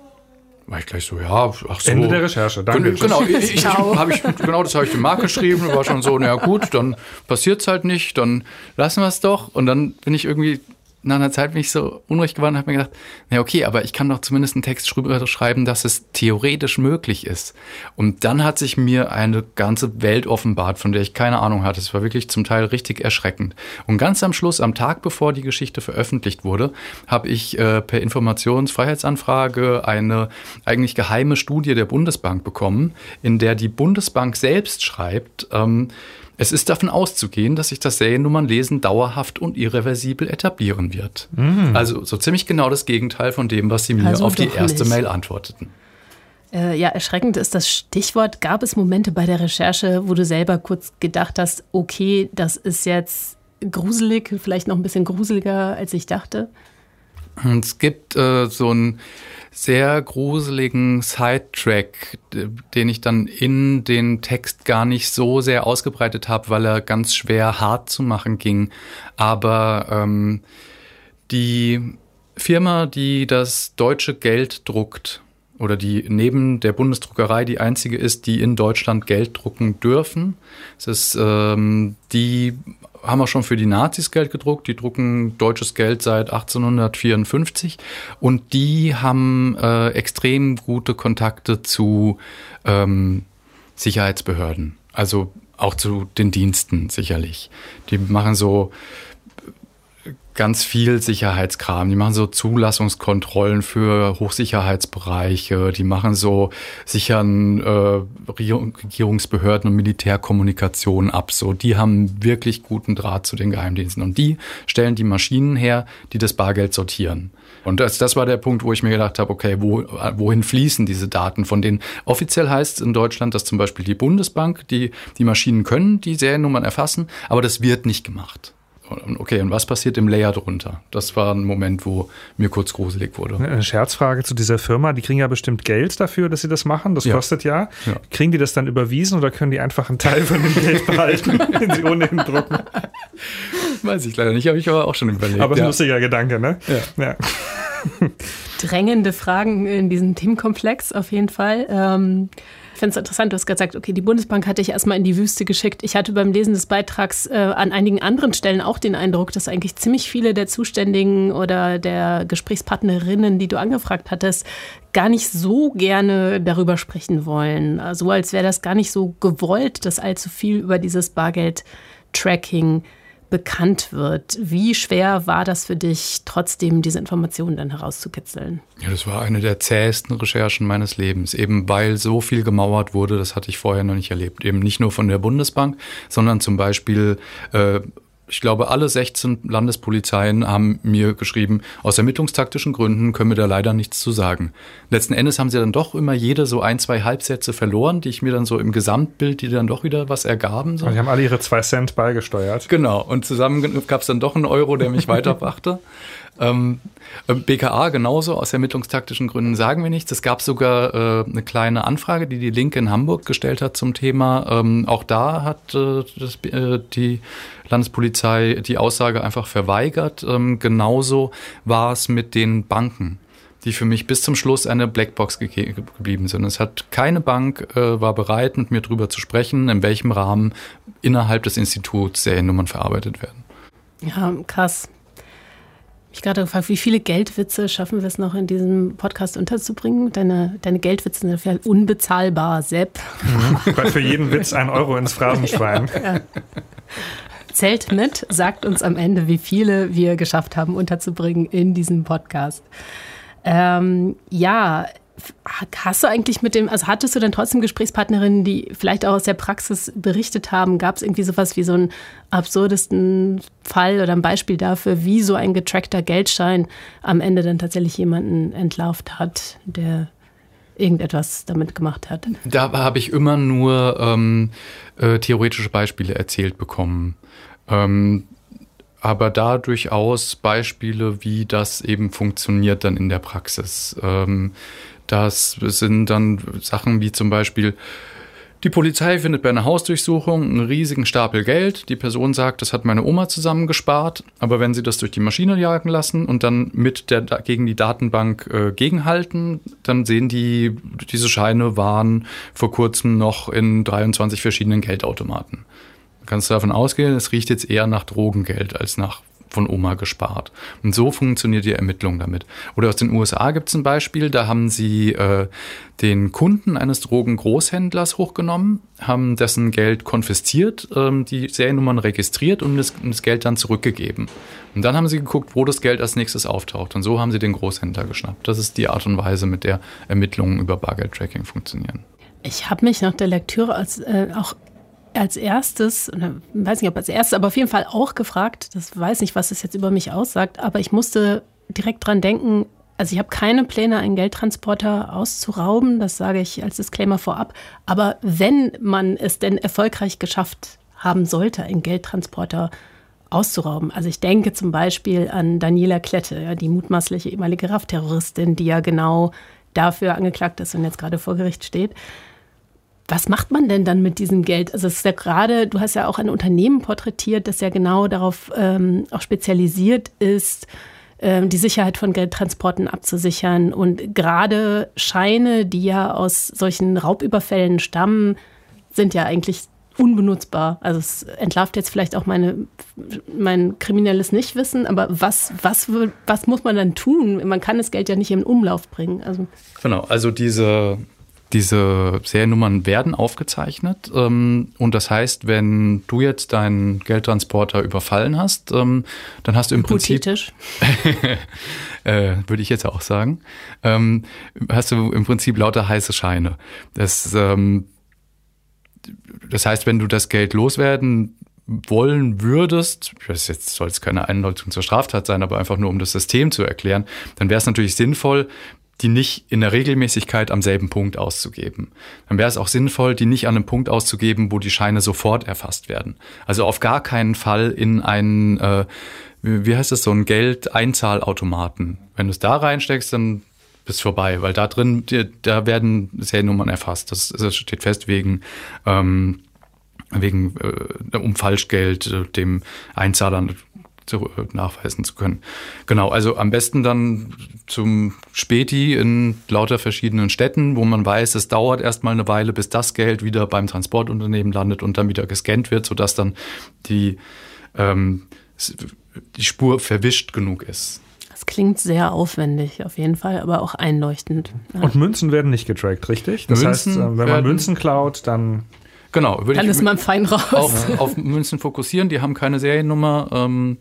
War ich gleich so, ja, ach so. Ende der Recherche, danke. Genau, ich, ich, hab ich, genau das habe ich dem Marc geschrieben, war schon so, na gut, dann passiert's halt nicht, dann lassen wir es doch. Und dann bin ich irgendwie nach einer Zeit bin ich so unruhig geworden und habe mir gedacht, na okay, aber ich kann doch zumindest einen Text schreiben, dass es theoretisch möglich ist. Und dann hat sich mir eine ganze Welt offenbart, von der ich keine Ahnung hatte. Es war wirklich zum Teil richtig erschreckend. Und ganz am Schluss, am Tag bevor die Geschichte veröffentlicht wurde, habe ich äh, per Informationsfreiheitsanfrage eine eigentlich geheime Studie der Bundesbank bekommen, in der die Bundesbank selbst schreibt, ähm, es ist davon auszugehen, dass sich das Seriennummernlesen dauerhaft und irreversibel etablieren wird. Mhm. Also so ziemlich genau das Gegenteil von dem, was Sie mir also auf die erste nicht. Mail antworteten. Äh, ja, erschreckend ist das Stichwort. Gab es Momente bei der Recherche, wo du selber kurz gedacht hast, okay, das ist jetzt gruselig, vielleicht noch ein bisschen gruseliger, als ich dachte? Es gibt äh, so einen sehr gruseligen Sidetrack, den ich dann in den Text gar nicht so sehr ausgebreitet habe, weil er ganz schwer hart zu machen ging. Aber ähm, die Firma, die das deutsche Geld druckt, oder die neben der Bundesdruckerei die einzige ist, die in Deutschland Geld drucken dürfen. Es ist, ähm, die haben auch schon für die Nazis Geld gedruckt. Die drucken deutsches Geld seit achtzehnhundertvierundfünfzig. Und die haben äh, extrem gute Kontakte zu ähm, Sicherheitsbehörden. Also auch zu den Diensten sicherlich. Die machen so ganz viel Sicherheitskram. Die machen so Zulassungskontrollen für Hochsicherheitsbereiche. Die machen so sichern äh, Regierungsbehörden und Militärkommunikation ab. So, die haben wirklich guten Draht zu den Geheimdiensten. Und die stellen die Maschinen her, die das Bargeld sortieren. Und das, das war der Punkt, wo ich mir gedacht habe, okay, wo, wohin fließen diese Daten? Von denen offiziell heißt es in Deutschland, dass zum Beispiel die Bundesbank, die, die Maschinen können die Seriennummern erfassen, aber das wird nicht gemacht. Okay, und was passiert im Layer drunter? Das war ein Moment, wo mir kurz gruselig wurde. Eine Scherzfrage zu dieser Firma. Die kriegen ja bestimmt Geld dafür, dass sie das machen. Das ja. kostet ja. ja. Kriegen die das dann überwiesen oder können die einfach einen Teil von dem Geld behalten, den sie ohnehin drucken? Weiß ich leider nicht, habe ich aber auch schon überlegt. Aber es ist ein lustiger Gedanke, ne? Ja. ja. Drängende Fragen in diesem Themenkomplex auf jeden Fall. Ähm Ich finde es interessant, du hast gesagt, okay, die Bundesbank hat dich erstmal in die Wüste geschickt. Ich hatte beim Lesen des Beitrags äh, an einigen anderen Stellen auch den Eindruck, dass eigentlich ziemlich viele der Zuständigen oder der Gesprächspartnerinnen, die du angefragt hattest, gar nicht so gerne darüber sprechen wollen. So als wäre das gar nicht so gewollt, dass allzu viel über dieses Bargeld-Tracking bekannt wird. Wie schwer war das für dich, trotzdem diese Informationen dann herauszukitzeln? Ja, das war eine der zähesten Recherchen meines Lebens, eben weil so viel gemauert wurde, das hatte ich vorher noch nicht erlebt. Eben nicht nur von der Bundesbank, sondern zum Beispiel äh, ich glaube, alle sechzehn Landespolizeien haben mir geschrieben, aus ermittlungstaktischen Gründen können wir da leider nichts zu sagen. Letzten Endes haben sie dann doch immer jede so ein, zwei Halbsätze verloren, die ich mir dann so im Gesamtbild, die dann doch wieder was ergaben. So. Und die haben alle ihre zwei Cent beigesteuert. Genau, und zusammen gab es dann doch einen Euro, der mich weiterbrachte. Ähm, B K A genauso, aus ermittlungstaktischen Gründen sagen wir nichts. Es gab sogar äh, eine kleine Anfrage, die die Linke in Hamburg gestellt hat zum Thema. Ähm, auch da hat äh, das, äh, die Landespolizei die Aussage einfach verweigert. Ähm, genauso war es mit den Banken, die für mich bis zum Schluss eine Blackbox ge- geblieben sind. Es hat keine Bank äh, war bereit, mit mir drüber zu sprechen, in welchem Rahmen innerhalb des Instituts Seriennummern verarbeitet werden. Ja, krass. Ich habe gerade gefragt, wie viele Geldwitze schaffen wir es noch in diesem Podcast unterzubringen? Deine, deine Geldwitze sind ja unbezahlbar, Sepp. Mhm. Weil für jeden Witz ein Euro ins Phrasenschwein. Ja. Zählt mit, sagt uns am Ende, wie viele wir geschafft haben unterzubringen in diesem Podcast. Ähm, ja, hast du eigentlich mit dem, also hattest du denn trotzdem Gesprächspartnerinnen, die vielleicht auch aus der Praxis berichtet haben? Gab es irgendwie sowas wie so einen absurdesten Fall oder ein Beispiel dafür, wie so ein getrackter Geldschein am Ende dann tatsächlich jemanden entlarvt hat, der irgendetwas damit gemacht hat? Da habe ich immer nur ähm, äh, theoretische Beispiele erzählt bekommen. Ähm, aber da durchaus Beispiele, wie das eben funktioniert dann in der Praxis. Ähm, das sind dann Sachen wie zum Beispiel, die Polizei findet bei einer Hausdurchsuchung einen riesigen Stapel Geld. Die Person sagt, das hat meine Oma zusammengespart. Aber wenn sie das durch die Maschine jagen lassen und dann mit der gegen die Datenbank äh, gegenhalten, dann sehen die, diese Scheine waren vor kurzem noch in dreiundzwanzig verschiedenen Geldautomaten. Du kannst davon ausgehen, es riecht jetzt eher nach Drogengeld als nach von Oma gespart. Und so funktioniert die Ermittlung damit. Oder aus den U S A gibt es ein Beispiel, da haben sie äh, den Kunden eines Drogengroßhändlers hochgenommen, haben dessen Geld konfisziert, ähm, die Seriennummern registriert und das, das Geld dann zurückgegeben. Und dann haben sie geguckt, wo das Geld als nächstes auftaucht. Und so haben sie den Großhändler geschnappt. Das ist die Art und Weise, mit der Ermittlungen über Bargeldtracking funktionieren. Ich habe mich nach der Lektüre als, äh, auch als erstes, oder weiß nicht, ob als erstes, aber auf jeden Fall auch gefragt, das weiß nicht, was es jetzt über mich aussagt, aber ich musste direkt dran denken, also ich habe keine Pläne, einen Geldtransporter auszurauben, das sage ich als Disclaimer vorab, aber wenn man es denn erfolgreich geschafft haben sollte, einen Geldtransporter auszurauben, also ich denke zum Beispiel an Daniela Klette, ja, die mutmaßliche ehemalige R A F-Terroristin, die ja genau dafür angeklagt ist und jetzt gerade vor Gericht steht. Was macht man denn dann mit diesem Geld? Also es ist ja gerade, du hast ja auch ein Unternehmen porträtiert, das ja genau darauf ähm, auch spezialisiert ist, ähm, die Sicherheit von Geldtransporten abzusichern. Und gerade Scheine, die ja aus solchen Raubüberfällen stammen, sind ja eigentlich unbenutzbar. Also es entlarvt jetzt vielleicht auch meine, mein kriminelles Nichtwissen, aber was, was, was muss man dann tun? Man kann das Geld ja nicht in Umlauf bringen. Also genau, also diese... Diese Seriennummern werden aufgezeichnet ähm, und das heißt, wenn du jetzt deinen Geldtransporter überfallen hast, ähm, dann hast du im Prinzip, äh, würde ich jetzt auch sagen, ähm, hast du im Prinzip lauter heiße Scheine. Das, ähm, das heißt, wenn du das Geld loswerden wollen würdest, das jetzt soll es keine Einleitung zur Straftat sein, aber einfach nur um das System zu erklären, dann wäre es natürlich sinnvoll, die nicht in der Regelmäßigkeit am selben Punkt auszugeben. Dann wäre es auch sinnvoll, die nicht an einem Punkt auszugeben, wo die Scheine sofort erfasst werden. Also auf gar keinen Fall in einen, äh, wie heißt das, so einen Geldeinzahlautomaten. Wenn du es da reinsteckst, dann bist du vorbei, weil da drin, da werden Seriennummern erfasst. Das, das steht fest wegen, ähm, wegen äh, um Falschgeld äh, dem Einzahler zu, äh, nachweisen zu können. Genau, also am besten dann zum Späti in lauter verschiedenen Städten, wo man weiß, es dauert erstmal eine Weile, bis das Geld wieder beim Transportunternehmen landet und dann wieder gescannt wird, sodass dann die, ähm, die Spur verwischt genug ist. Das klingt sehr aufwendig, auf jeden Fall, aber auch einleuchtend. Ja. Und Münzen werden nicht getrackt, richtig? Das Münzen heißt, wenn man Münzen klaut, dann... Genau, würde dann ich ist man fein raus. Auf, auf Münzen fokussieren, die haben keine Seriennummer. Ähm,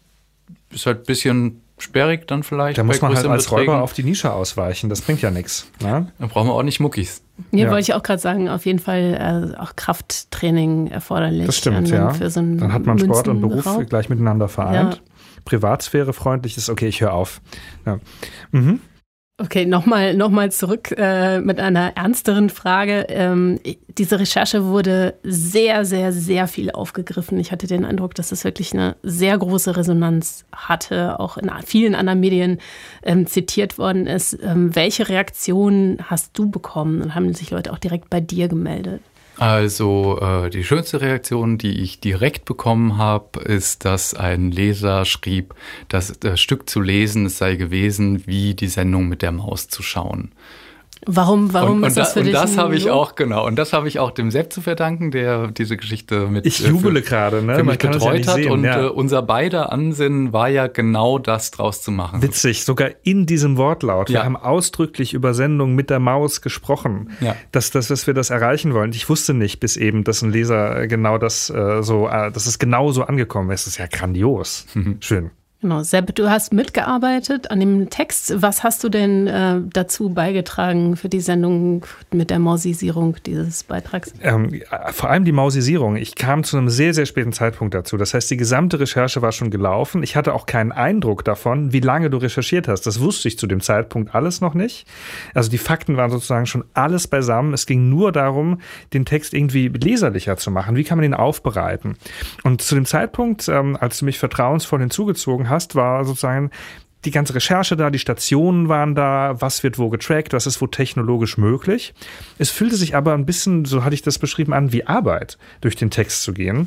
ist halt ein bisschen sperrig dann vielleicht. Da muss man halt als Beträgen. Räuber auf die Nische ausweichen, das bringt ja nichts. Ne? Da brauchen wir auch nicht Muckis. Hier Ja. wollte ich auch gerade sagen, auf jeden Fall äh, auch Krafttraining erforderlich. Das stimmt, ähm, ja. Für so einen Dann hat man Sport und Beruf Münzenraub. gleich miteinander vereint. Ja. Privatsphäre freundlich ist, okay, ich höre auf. Ja. Mhm. Okay, nochmal noch mal zurück äh, mit einer ernsteren Frage. Ähm, diese Recherche wurde sehr, sehr, sehr viel aufgegriffen. Ich hatte den Eindruck, dass es wirklich eine sehr große Resonanz hatte, auch in vielen anderen Medien ähm, zitiert worden ist. Ähm, welche Reaktionen hast du bekommen? Und haben sich Leute auch direkt bei dir gemeldet? Also äh, die schönste Reaktion, die ich direkt bekommen habe, ist, dass ein Leser schrieb, dass das Stück zu lesen es sei gewesen, wie die Sendung mit der Maus zu schauen. Warum, warum und, ist und das für und dich das ein habe ich Lob? auch, genau, und das habe ich auch dem Sepp zu verdanken, der diese Geschichte mit Ich äh, jubele für, gerade, ne? für Man mich kann das ja betreut nicht hat sehen, und ja. äh, unser beider Ansinnen war ja genau das draus zu machen. Witzig, sogar in diesem Wortlaut. Wir Ja. haben ausdrücklich über Sendung mit der Maus gesprochen, Ja. dass, dass, dass wir das erreichen wollen. Ich wusste nicht bis eben, dass ein Leser genau das äh, so, äh, dass es genau so angekommen ist. Das ist ja grandios. Schön. Genau, Sepp, du hast mitgearbeitet an dem Text. Was hast du denn äh, dazu beigetragen für die Sendung mit der Mausisierung dieses Beitrags? Ähm, vor allem die Mausisierung. Ich kam zu einem sehr, sehr späten Zeitpunkt dazu. Das heißt, die gesamte Recherche war schon gelaufen. Ich hatte auch keinen Eindruck davon, wie lange du recherchiert hast. Das wusste ich zu dem Zeitpunkt alles noch nicht. Also die Fakten waren sozusagen schon alles beisammen. Es ging nur darum, den Text irgendwie leserlicher zu machen. Wie kann man ihn aufbereiten? Und zu dem Zeitpunkt, ähm, als du mich vertrauensvoll hinzugezogen hast, hast, war sozusagen die ganze Recherche da, die Stationen waren da, was wird wo getrackt, was ist wo technologisch möglich. Es fühlte sich aber ein bisschen, so hatte ich das beschrieben, an wie Arbeit, durch den Text zu gehen.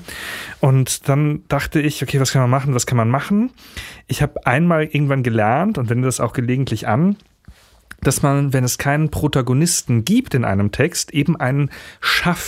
Und dann dachte ich, okay, was kann man machen, was kann man machen? Ich habe einmal irgendwann gelernt und wende das auch gelegentlich an, dass man, wenn es keinen Protagonisten gibt in einem Text, eben einen schafft.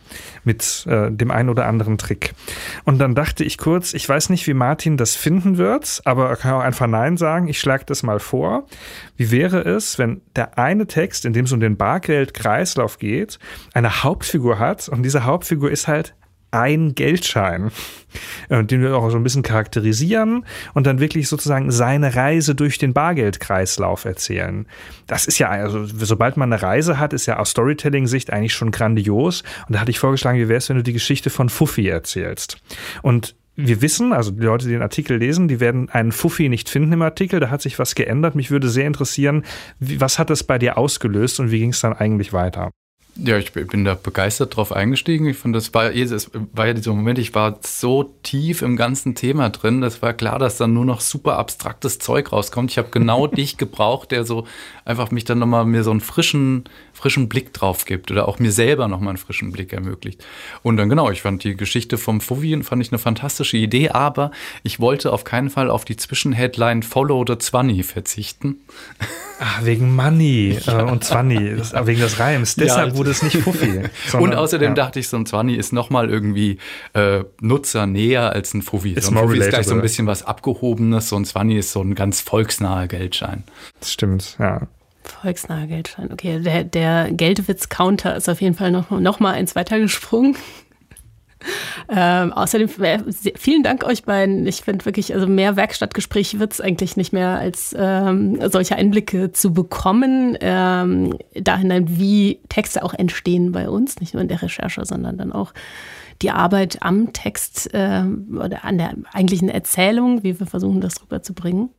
mit äh, dem einen oder anderen Trick. Und dann dachte ich kurz, ich weiß nicht, wie Martin das finden wird, aber er kann auch einfach Nein sagen. Ich schlage das mal vor. Wie wäre es, wenn der eine Text, in dem es um den Bargeldkreislauf geht, eine Hauptfigur hat und diese Hauptfigur ist halt ein Geldschein, den wir auch so ein bisschen charakterisieren und dann wirklich sozusagen seine Reise durch den Bargeldkreislauf erzählen. Das ist ja, also sobald man eine Reise hat, ist ja aus Storytelling-Sicht eigentlich schon grandios. Und da hatte ich vorgeschlagen, wie wäre es, wenn du die Geschichte von Fuffi erzählst? Und wir wissen, also die Leute, die den Artikel lesen, die werden einen Fuffi nicht finden im Artikel. Da hat sich was geändert. Mich würde sehr interessieren, wie, was hat das bei dir ausgelöst und wie ging es dann eigentlich weiter? Ja, ich bin da begeistert drauf eingestiegen. Ich fand, das war, das war ja dieser Moment, ich war so tief im ganzen Thema drin, das war klar, dass dann nur noch super abstraktes Zeug rauskommt. Ich habe genau dich gebraucht, der so einfach mich dann nochmal mir so einen frischen, frischen Blick drauf gibt oder auch mir selber nochmal einen frischen Blick ermöglicht. Und dann genau, ich fand die Geschichte vom Fuffi, fand ich eine fantastische Idee, aber ich wollte auf keinen Fall auf die Zwischenheadline Follow the Zwanni verzichten. Ach, wegen Money ja. äh, und Zwanni, das, wegen des Reims. Deshalb ja, wurde es nicht Fuffi. Und außerdem ja. dachte ich, so ein Zwanni ist nochmal irgendwie äh, nutzernäher als ein Fuffi. Ist so ein Fuffi ist gleich so ein bisschen was Abgehobenes, so ein Zwanni ist so ein ganz volksnaher Geldschein. Das stimmt, ja. Volksnaher Geldschein, okay. Der, der Geldwitz-Counter ist auf jeden Fall noch, noch mal eins weiter gesprungen. Ähm, außerdem äh, vielen Dank euch beiden. Ich finde wirklich, also mehr Werkstattgespräch wird es eigentlich nicht mehr, als ähm, solche Einblicke zu bekommen, ähm, dahin, wie Texte auch entstehen bei uns, nicht nur in der Recherche, sondern dann auch die Arbeit am Text äh, oder an der eigentlichen Erzählung, wie wir versuchen, das rüberzubringen.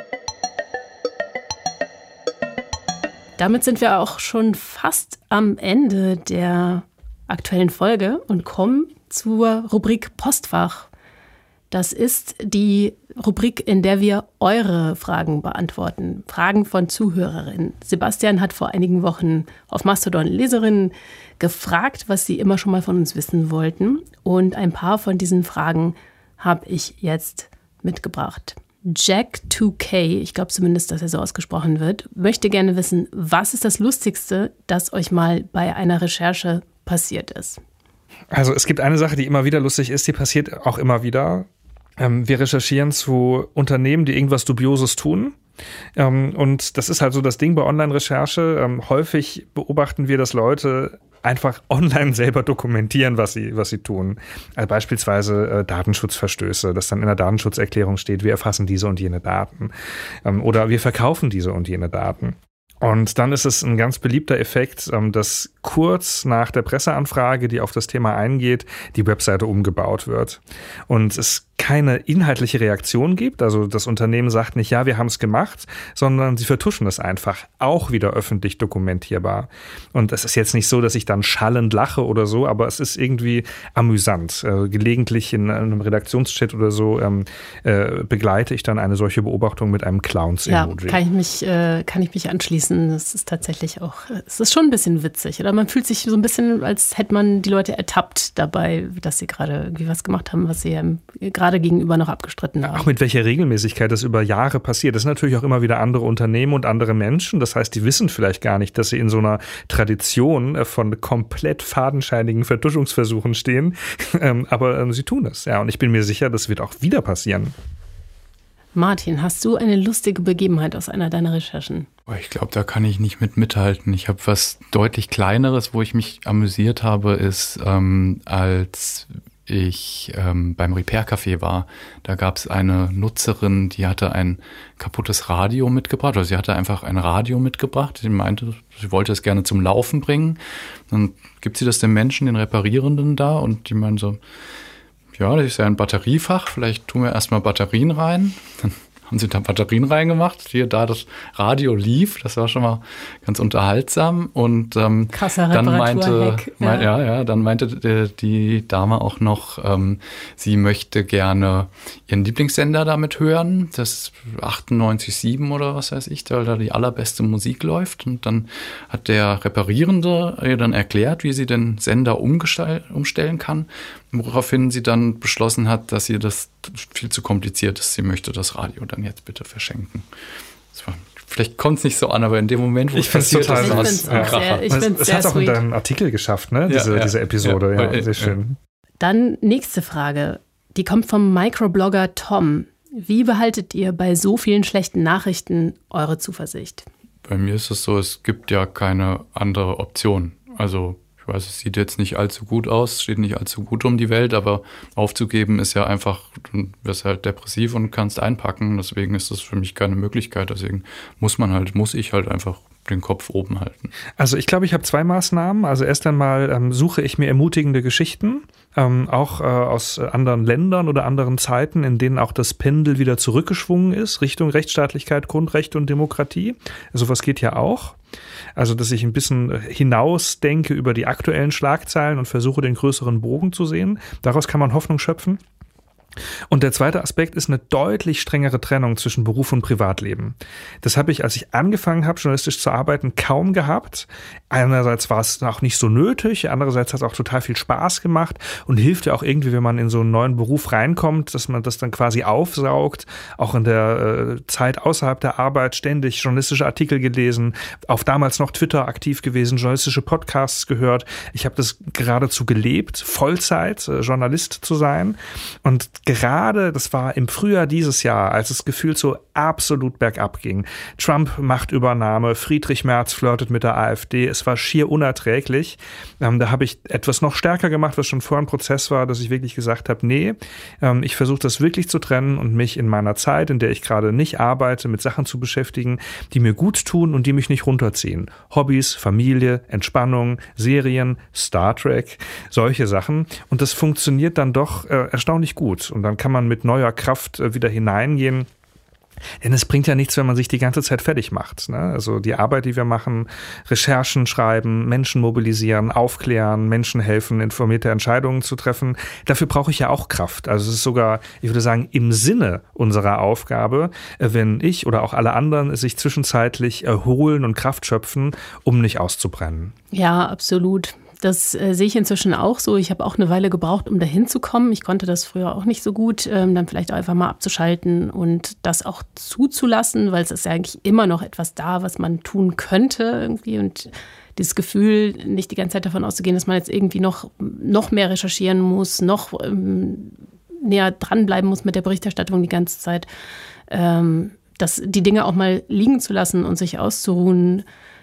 Damit sind wir auch schon fast am Ende der aktuellen Folge und kommen zur Rubrik Postfach. Das ist die Rubrik, in der wir eure Fragen beantworten. Fragen von Zuhörerinnen. Sebastian hat vor einigen Wochen auf Mastodon Leserinnen gefragt, was sie immer schon mal von uns wissen wollten. Und ein paar von diesen Fragen habe ich jetzt mitgebracht. Jack zwei K, ich glaube zumindest, dass er so ausgesprochen wird, möchte gerne wissen, was ist das Lustigste, das euch mal bei einer Recherche passiert ist? Also es gibt eine Sache, die immer wieder lustig ist, die passiert auch immer wieder. Ähm, wir recherchieren zu Unternehmen, die irgendwas Dubioses tun. Ähm, und das ist halt so das Ding bei Online-Recherche. Ähm, häufig beobachten wir, dass Leute einfach online selber dokumentieren, was sie, was sie tun. Also beispielsweise äh, Datenschutzverstöße, dass dann in der Datenschutzerklärung steht, wir erfassen diese und jene Daten. Ähm, oder wir verkaufen diese und jene Daten. Und dann ist es ein ganz beliebter Effekt, dass kurz nach der Presseanfrage, die auf das Thema eingeht, die Webseite umgebaut wird. Und es keine inhaltliche Reaktion gibt. Also das Unternehmen sagt nicht, ja, wir haben es gemacht, sondern sie vertuschen es einfach, auch wieder öffentlich dokumentierbar. Und es ist jetzt nicht so, dass ich dann schallend lache oder so, aber es ist irgendwie amüsant. Äh, gelegentlich in einem Redaktionschat oder so ähm, äh, begleite ich dann eine solche Beobachtung mit einem Clowns-Emoji. Ja, kann ich mich, äh, kann ich mich anschließen. Das ist tatsächlich auch, es ist schon ein bisschen witzig. Oder man fühlt sich so ein bisschen, als hätte man die Leute ertappt dabei, dass sie gerade irgendwie was gemacht haben, was sie ja gerade gegenüber noch abgestritten haben. Auch mit welcher Regelmäßigkeit das über Jahre passiert. Das sind natürlich auch immer wieder andere Unternehmen und andere Menschen. Das heißt, die wissen vielleicht gar nicht, dass sie in so einer Tradition von komplett fadenscheinigen Vertuschungsversuchen stehen. Aber ähm, sie tun es. Ja, und ich bin mir sicher, das wird auch wieder passieren. Martin, hast du eine lustige Begebenheit aus einer deiner Recherchen? Ich glaube, da kann ich nicht mit mithalten. Ich habe was deutlich Kleineres, wo ich mich amüsiert habe, ist, ähm, als ich ähm, beim Repair-Café war. Da gab es eine Nutzerin, die hatte ein kaputtes Radio mitgebracht. Also sie hatte einfach ein Radio mitgebracht. Sie meinte, sie wollte es gerne zum Laufen bringen. Dann gibt sie das dem Menschen, den Reparierenden da, und die meinen so, ja, das ist ja ein Batteriefach, vielleicht tun wir erstmal Batterien rein. Dann haben sie da Batterien reingemacht. Hier, da das Radio lief, das war schon mal ganz unterhaltsam. Und ähm, krasser dann meinte, Reparaturhack, mein, ja. ja, ja, dann meinte die, die Dame auch noch, ähm, sie möchte gerne ihren Lieblingssender damit hören. Das ist achtundneunzig Komma sieben oder was weiß ich, weil da die allerbeste Musik läuft. Und dann hat der Reparierende ihr dann erklärt, wie sie den Sender umgestell, umstellen kann. Woraufhin sie dann beschlossen hat, dass ihr das viel zu kompliziert ist. Sie möchte das Radio dann jetzt bitte verschenken. Vielleicht kommt es nicht so an, aber in dem Moment, wo ich finde es total ich was. Ja. Sehr, ich es es hat auch in deinem Artikel geschafft, ne? Diese, ja, ja. diese Episode. Ja, ja, sehr schön. Dann nächste Frage. Die kommt vom Microblogger Tom. Wie behaltet ihr bei so vielen schlechten Nachrichten eure Zuversicht? Bei mir ist es so, es gibt ja keine andere Option. Also ich weiß, es sieht jetzt nicht allzu gut aus, steht nicht allzu gut um die Welt, aber aufzugeben ist ja einfach, du wirst halt depressiv und kannst einpacken. Deswegen ist das für mich keine Möglichkeit. Deswegen muss man halt, muss ich halt einfach den Kopf oben halten. Also ich glaube, ich habe zwei Maßnahmen. Also erst einmal ähm, suche ich mir ermutigende Geschichten, ähm, auch äh, aus anderen Ländern oder anderen Zeiten, in denen auch das Pendel wieder zurückgeschwungen ist, Richtung Rechtsstaatlichkeit, Grundrechte und Demokratie. Also was geht ja auch. Also, dass ich ein bisschen hinausdenke über die aktuellen Schlagzeilen und versuche, den größeren Bogen zu sehen. Daraus kann man Hoffnung schöpfen. Und der zweite Aspekt ist eine deutlich strengere Trennung zwischen Beruf und Privatleben. Das habe ich, als ich angefangen habe, journalistisch zu arbeiten, kaum gehabt. Einerseits war es auch nicht so nötig, andererseits hat es auch total viel Spaß gemacht und hilft ja auch irgendwie, wenn man in so einen neuen Beruf reinkommt, dass man das dann quasi aufsaugt. Auch in der äh, Zeit außerhalb der Arbeit ständig journalistische Artikel gelesen, auf damals noch Twitter aktiv gewesen, journalistische Podcasts gehört. Ich habe das geradezu gelebt, Vollzeit äh, Journalist zu sein. Und gerade, das war im Frühjahr dieses Jahr, als es gefühlt so absolut bergab ging. Trump macht Übernahme, Friedrich Merz flirtet mit der AfD. Es war schier unerträglich. Ähm, da habe ich etwas noch stärker gemacht, was schon vorher ein Prozess war, dass ich wirklich gesagt habe, nee, ähm, ich versuche das wirklich zu trennen und mich in meiner Zeit, in der ich gerade nicht arbeite, mit Sachen zu beschäftigen, die mir gut tun und die mich nicht runterziehen. Hobbys, Familie, Entspannung, Serien, Star Trek, solche Sachen. Und das funktioniert dann doch äh, erstaunlich gut. Und dann kann man mit neuer Kraft äh, wieder hineingehen. Denn es bringt ja nichts, wenn man sich die ganze Zeit fertig macht. Ne? Also die Arbeit, die wir machen, Recherchen schreiben, Menschen mobilisieren, aufklären, Menschen helfen, informierte Entscheidungen zu treffen. Dafür brauche ich ja auch Kraft. Also es ist sogar, ich würde sagen, im Sinne unserer Aufgabe, wenn ich oder auch alle anderen sich zwischenzeitlich erholen und Kraft schöpfen, um nicht auszubrennen. Ja, absolut. Das äh, sehe ich inzwischen auch so. Ich habe auch eine Weile gebraucht, um dahin zu kommen. Ich konnte das früher auch nicht so gut, ähm, dann vielleicht auch einfach mal abzuschalten und das auch zuzulassen, weil es ist ja eigentlich immer noch etwas da, was man tun könnte irgendwie. Und dieses Gefühl, nicht die ganze Zeit davon auszugehen, dass man jetzt irgendwie noch, noch mehr recherchieren muss, noch ähm, näher dranbleiben muss mit der Berichterstattung die ganze Zeit. Ähm, dass die Dinge auch mal liegen zu lassen und sich auszuruhen,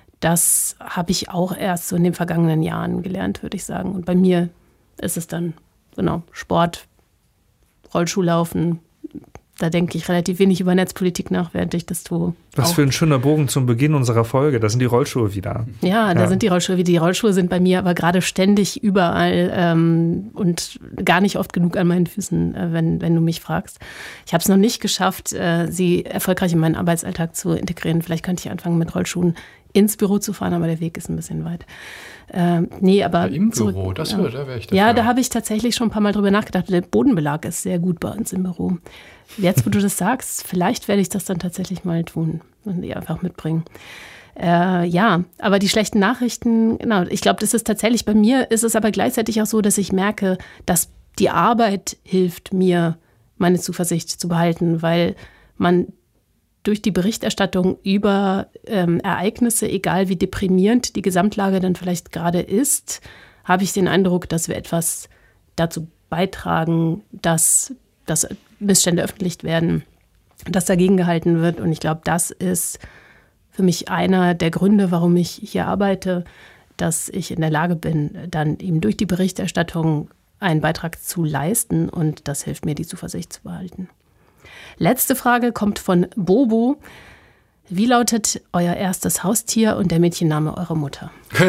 das habe ich auch erst so in den vergangenen Jahren gelernt, würde ich sagen. Und bei mir ist es dann, genau, Sport, Rollschuhlaufen. Da denke ich relativ wenig über Netzpolitik nach, während ich das tue. Was für ein schöner Bogen zum Beginn unserer Folge. Da sind die Rollschuhe wieder. Ja, da ja. sind die Rollschuhe wieder. Die Rollschuhe sind bei mir aber gerade ständig überall ähm, und gar nicht oft genug an meinen Füßen, äh, wenn, wenn du mich fragst. Ich habe es noch nicht geschafft, äh, sie erfolgreich in meinen Arbeitsalltag zu integrieren. Vielleicht könnte ich anfangen, mit Rollschuhen ins Büro zu fahren, aber der Weg ist ein bisschen weit. Ähm, nee, aber ja, im zurück, Büro, das ja. wäre da wär ich dafür. Ja, da habe ich tatsächlich schon ein paar Mal drüber nachgedacht. Der Bodenbelag ist sehr gut bei uns im Büro. Jetzt, wo du das sagst, vielleicht werde ich das dann tatsächlich mal tun und die einfach mitbringen. Äh, ja, aber die schlechten Nachrichten, genau, ich glaube, das ist tatsächlich, bei mir ist es aber gleichzeitig auch so, dass ich merke, dass die Arbeit hilft mir, meine Zuversicht zu behalten, weil man durch die Berichterstattung über ähm, Ereignisse, egal wie deprimierend die Gesamtlage dann vielleicht gerade ist, habe ich den Eindruck, dass wir etwas dazu beitragen, dass, dass Missstände öffentlich werden, dass dagegen gehalten wird. Und ich glaube, das ist für mich einer der Gründe, warum ich hier arbeite, dass ich in der Lage bin, dann eben durch die Berichterstattung einen Beitrag zu leisten. Und das hilft mir, die Zuversicht zu behalten. Letzte Frage kommt von Bobo. Wie lautet euer erstes Haustier und der Mädchenname eurer Mutter?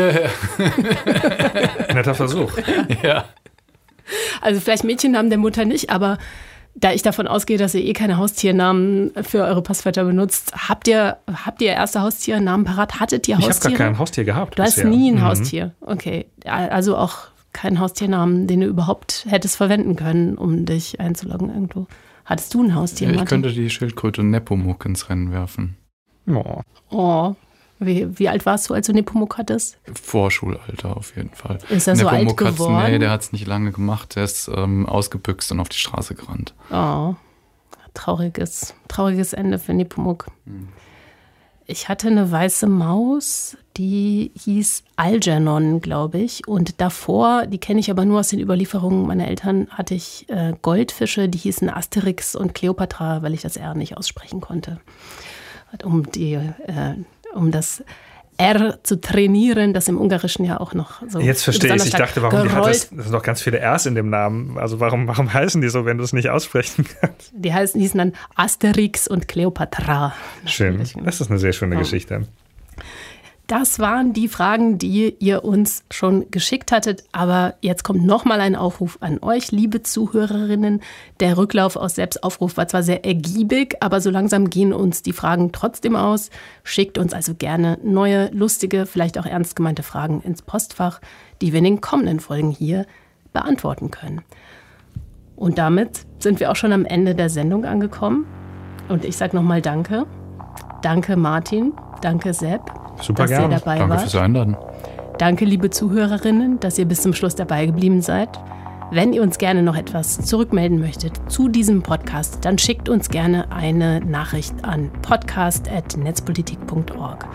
Netter Versuch. Ja. Also vielleicht Mädchennamen der Mutter nicht, aber da ich davon ausgehe, dass ihr eh keine Haustiernamen für eure Passwörter benutzt, habt ihr, habt ihr erste Haustiernamen parat? Hattet ihr Haustiere? Ich habe gar kein Haustier gehabt. Du bisher. hast nie ein mhm. Haustier. Okay, also auch keinen Haustiernamen, den du überhaupt hättest verwenden können, um dich einzuloggen irgendwo. Hattest du ein Haustier, ja, ich Martin? könnte die Schildkröte Nepomuk ins Rennen werfen. Oh. Oh. Wie, wie alt warst du, als du Nepomuk hattest? Vorschulalter auf jeden Fall. Ist er so alt geworden? Nee, der hat es nicht lange gemacht. Der ist ähm, ausgebüxt und auf die Straße gerannt. Oh, trauriges, trauriges Ende für Nepomuk. Hm. Ich hatte eine weiße Maus, die hieß Algernon, glaube ich. Und davor, die kenne ich aber nur aus den Überlieferungen meiner Eltern, hatte ich äh, Goldfische, die hießen Asterix und Kleopatra, weil ich das R nicht aussprechen konnte. Um, die, äh, um das R zu trainieren, das im Ungarischen ja auch noch so. Jetzt verstehe ich. Ich dachte, warum die hat das, das sind doch ganz viele R's in dem Namen. Also warum, warum heißen die so, wenn du es nicht aussprechen kannst? Die heißen, hießen dann Asterix und Kleopatra. Schön. Das ist eine sehr schöne ja. Geschichte. Das waren die Fragen, die ihr uns schon geschickt hattet. Aber jetzt kommt nochmal ein Aufruf an euch, liebe Zuhörerinnen. Der Rücklauf aus Selbstaufruf war zwar sehr ergiebig, aber so langsam gehen uns die Fragen trotzdem aus. Schickt uns also gerne neue, lustige, vielleicht auch ernst gemeinte Fragen ins Postfach, die wir in den kommenden Folgen hier beantworten können. Und damit sind wir auch schon am Ende der Sendung angekommen. Und ich sage nochmal Danke. Danke Martin, danke Sepp. Super dass gern. ihr dabei Danke wart. fürs Einladen. Danke, liebe Zuhörerinnen, dass ihr bis zum Schluss dabei geblieben seid. Wenn ihr uns gerne noch etwas zurückmelden möchtet zu diesem Podcast, dann schickt uns gerne eine Nachricht an podcast at netzpolitik punkt org.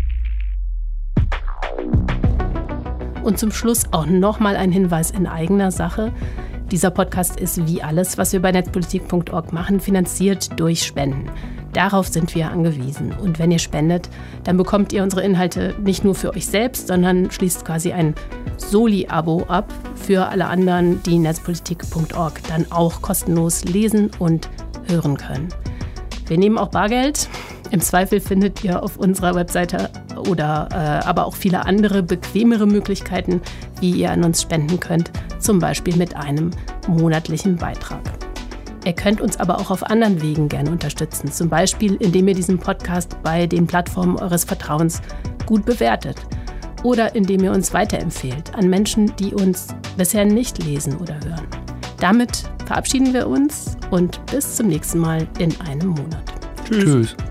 Und zum Schluss auch nochmal ein Hinweis in eigener Sache. Dieser Podcast ist wie alles, was wir bei netzpolitik punkt org machen, finanziert durch Spenden. Darauf sind wir angewiesen. Und wenn ihr spendet, dann bekommt ihr unsere Inhalte nicht nur für euch selbst, sondern schließt quasi ein Soli-Abo ab für alle anderen, die netzpolitik punkt org dann auch kostenlos lesen und hören können. Wir nehmen auch Bargeld. Im Zweifel findet ihr auf unserer Webseite oder äh, aber auch viele andere bequemere Möglichkeiten, wie ihr an uns spenden könnt, zum Beispiel mit einem monatlichen Beitrag. Ihr könnt uns aber auch auf anderen Wegen gerne unterstützen, zum Beispiel indem ihr diesen Podcast bei den Plattformen eures Vertrauens gut bewertet oder indem ihr uns weiterempfehlt an Menschen, die uns bisher nicht lesen oder hören. Damit verabschieden wir uns und bis zum nächsten Mal in einem Monat. Tschüss. Tschüss.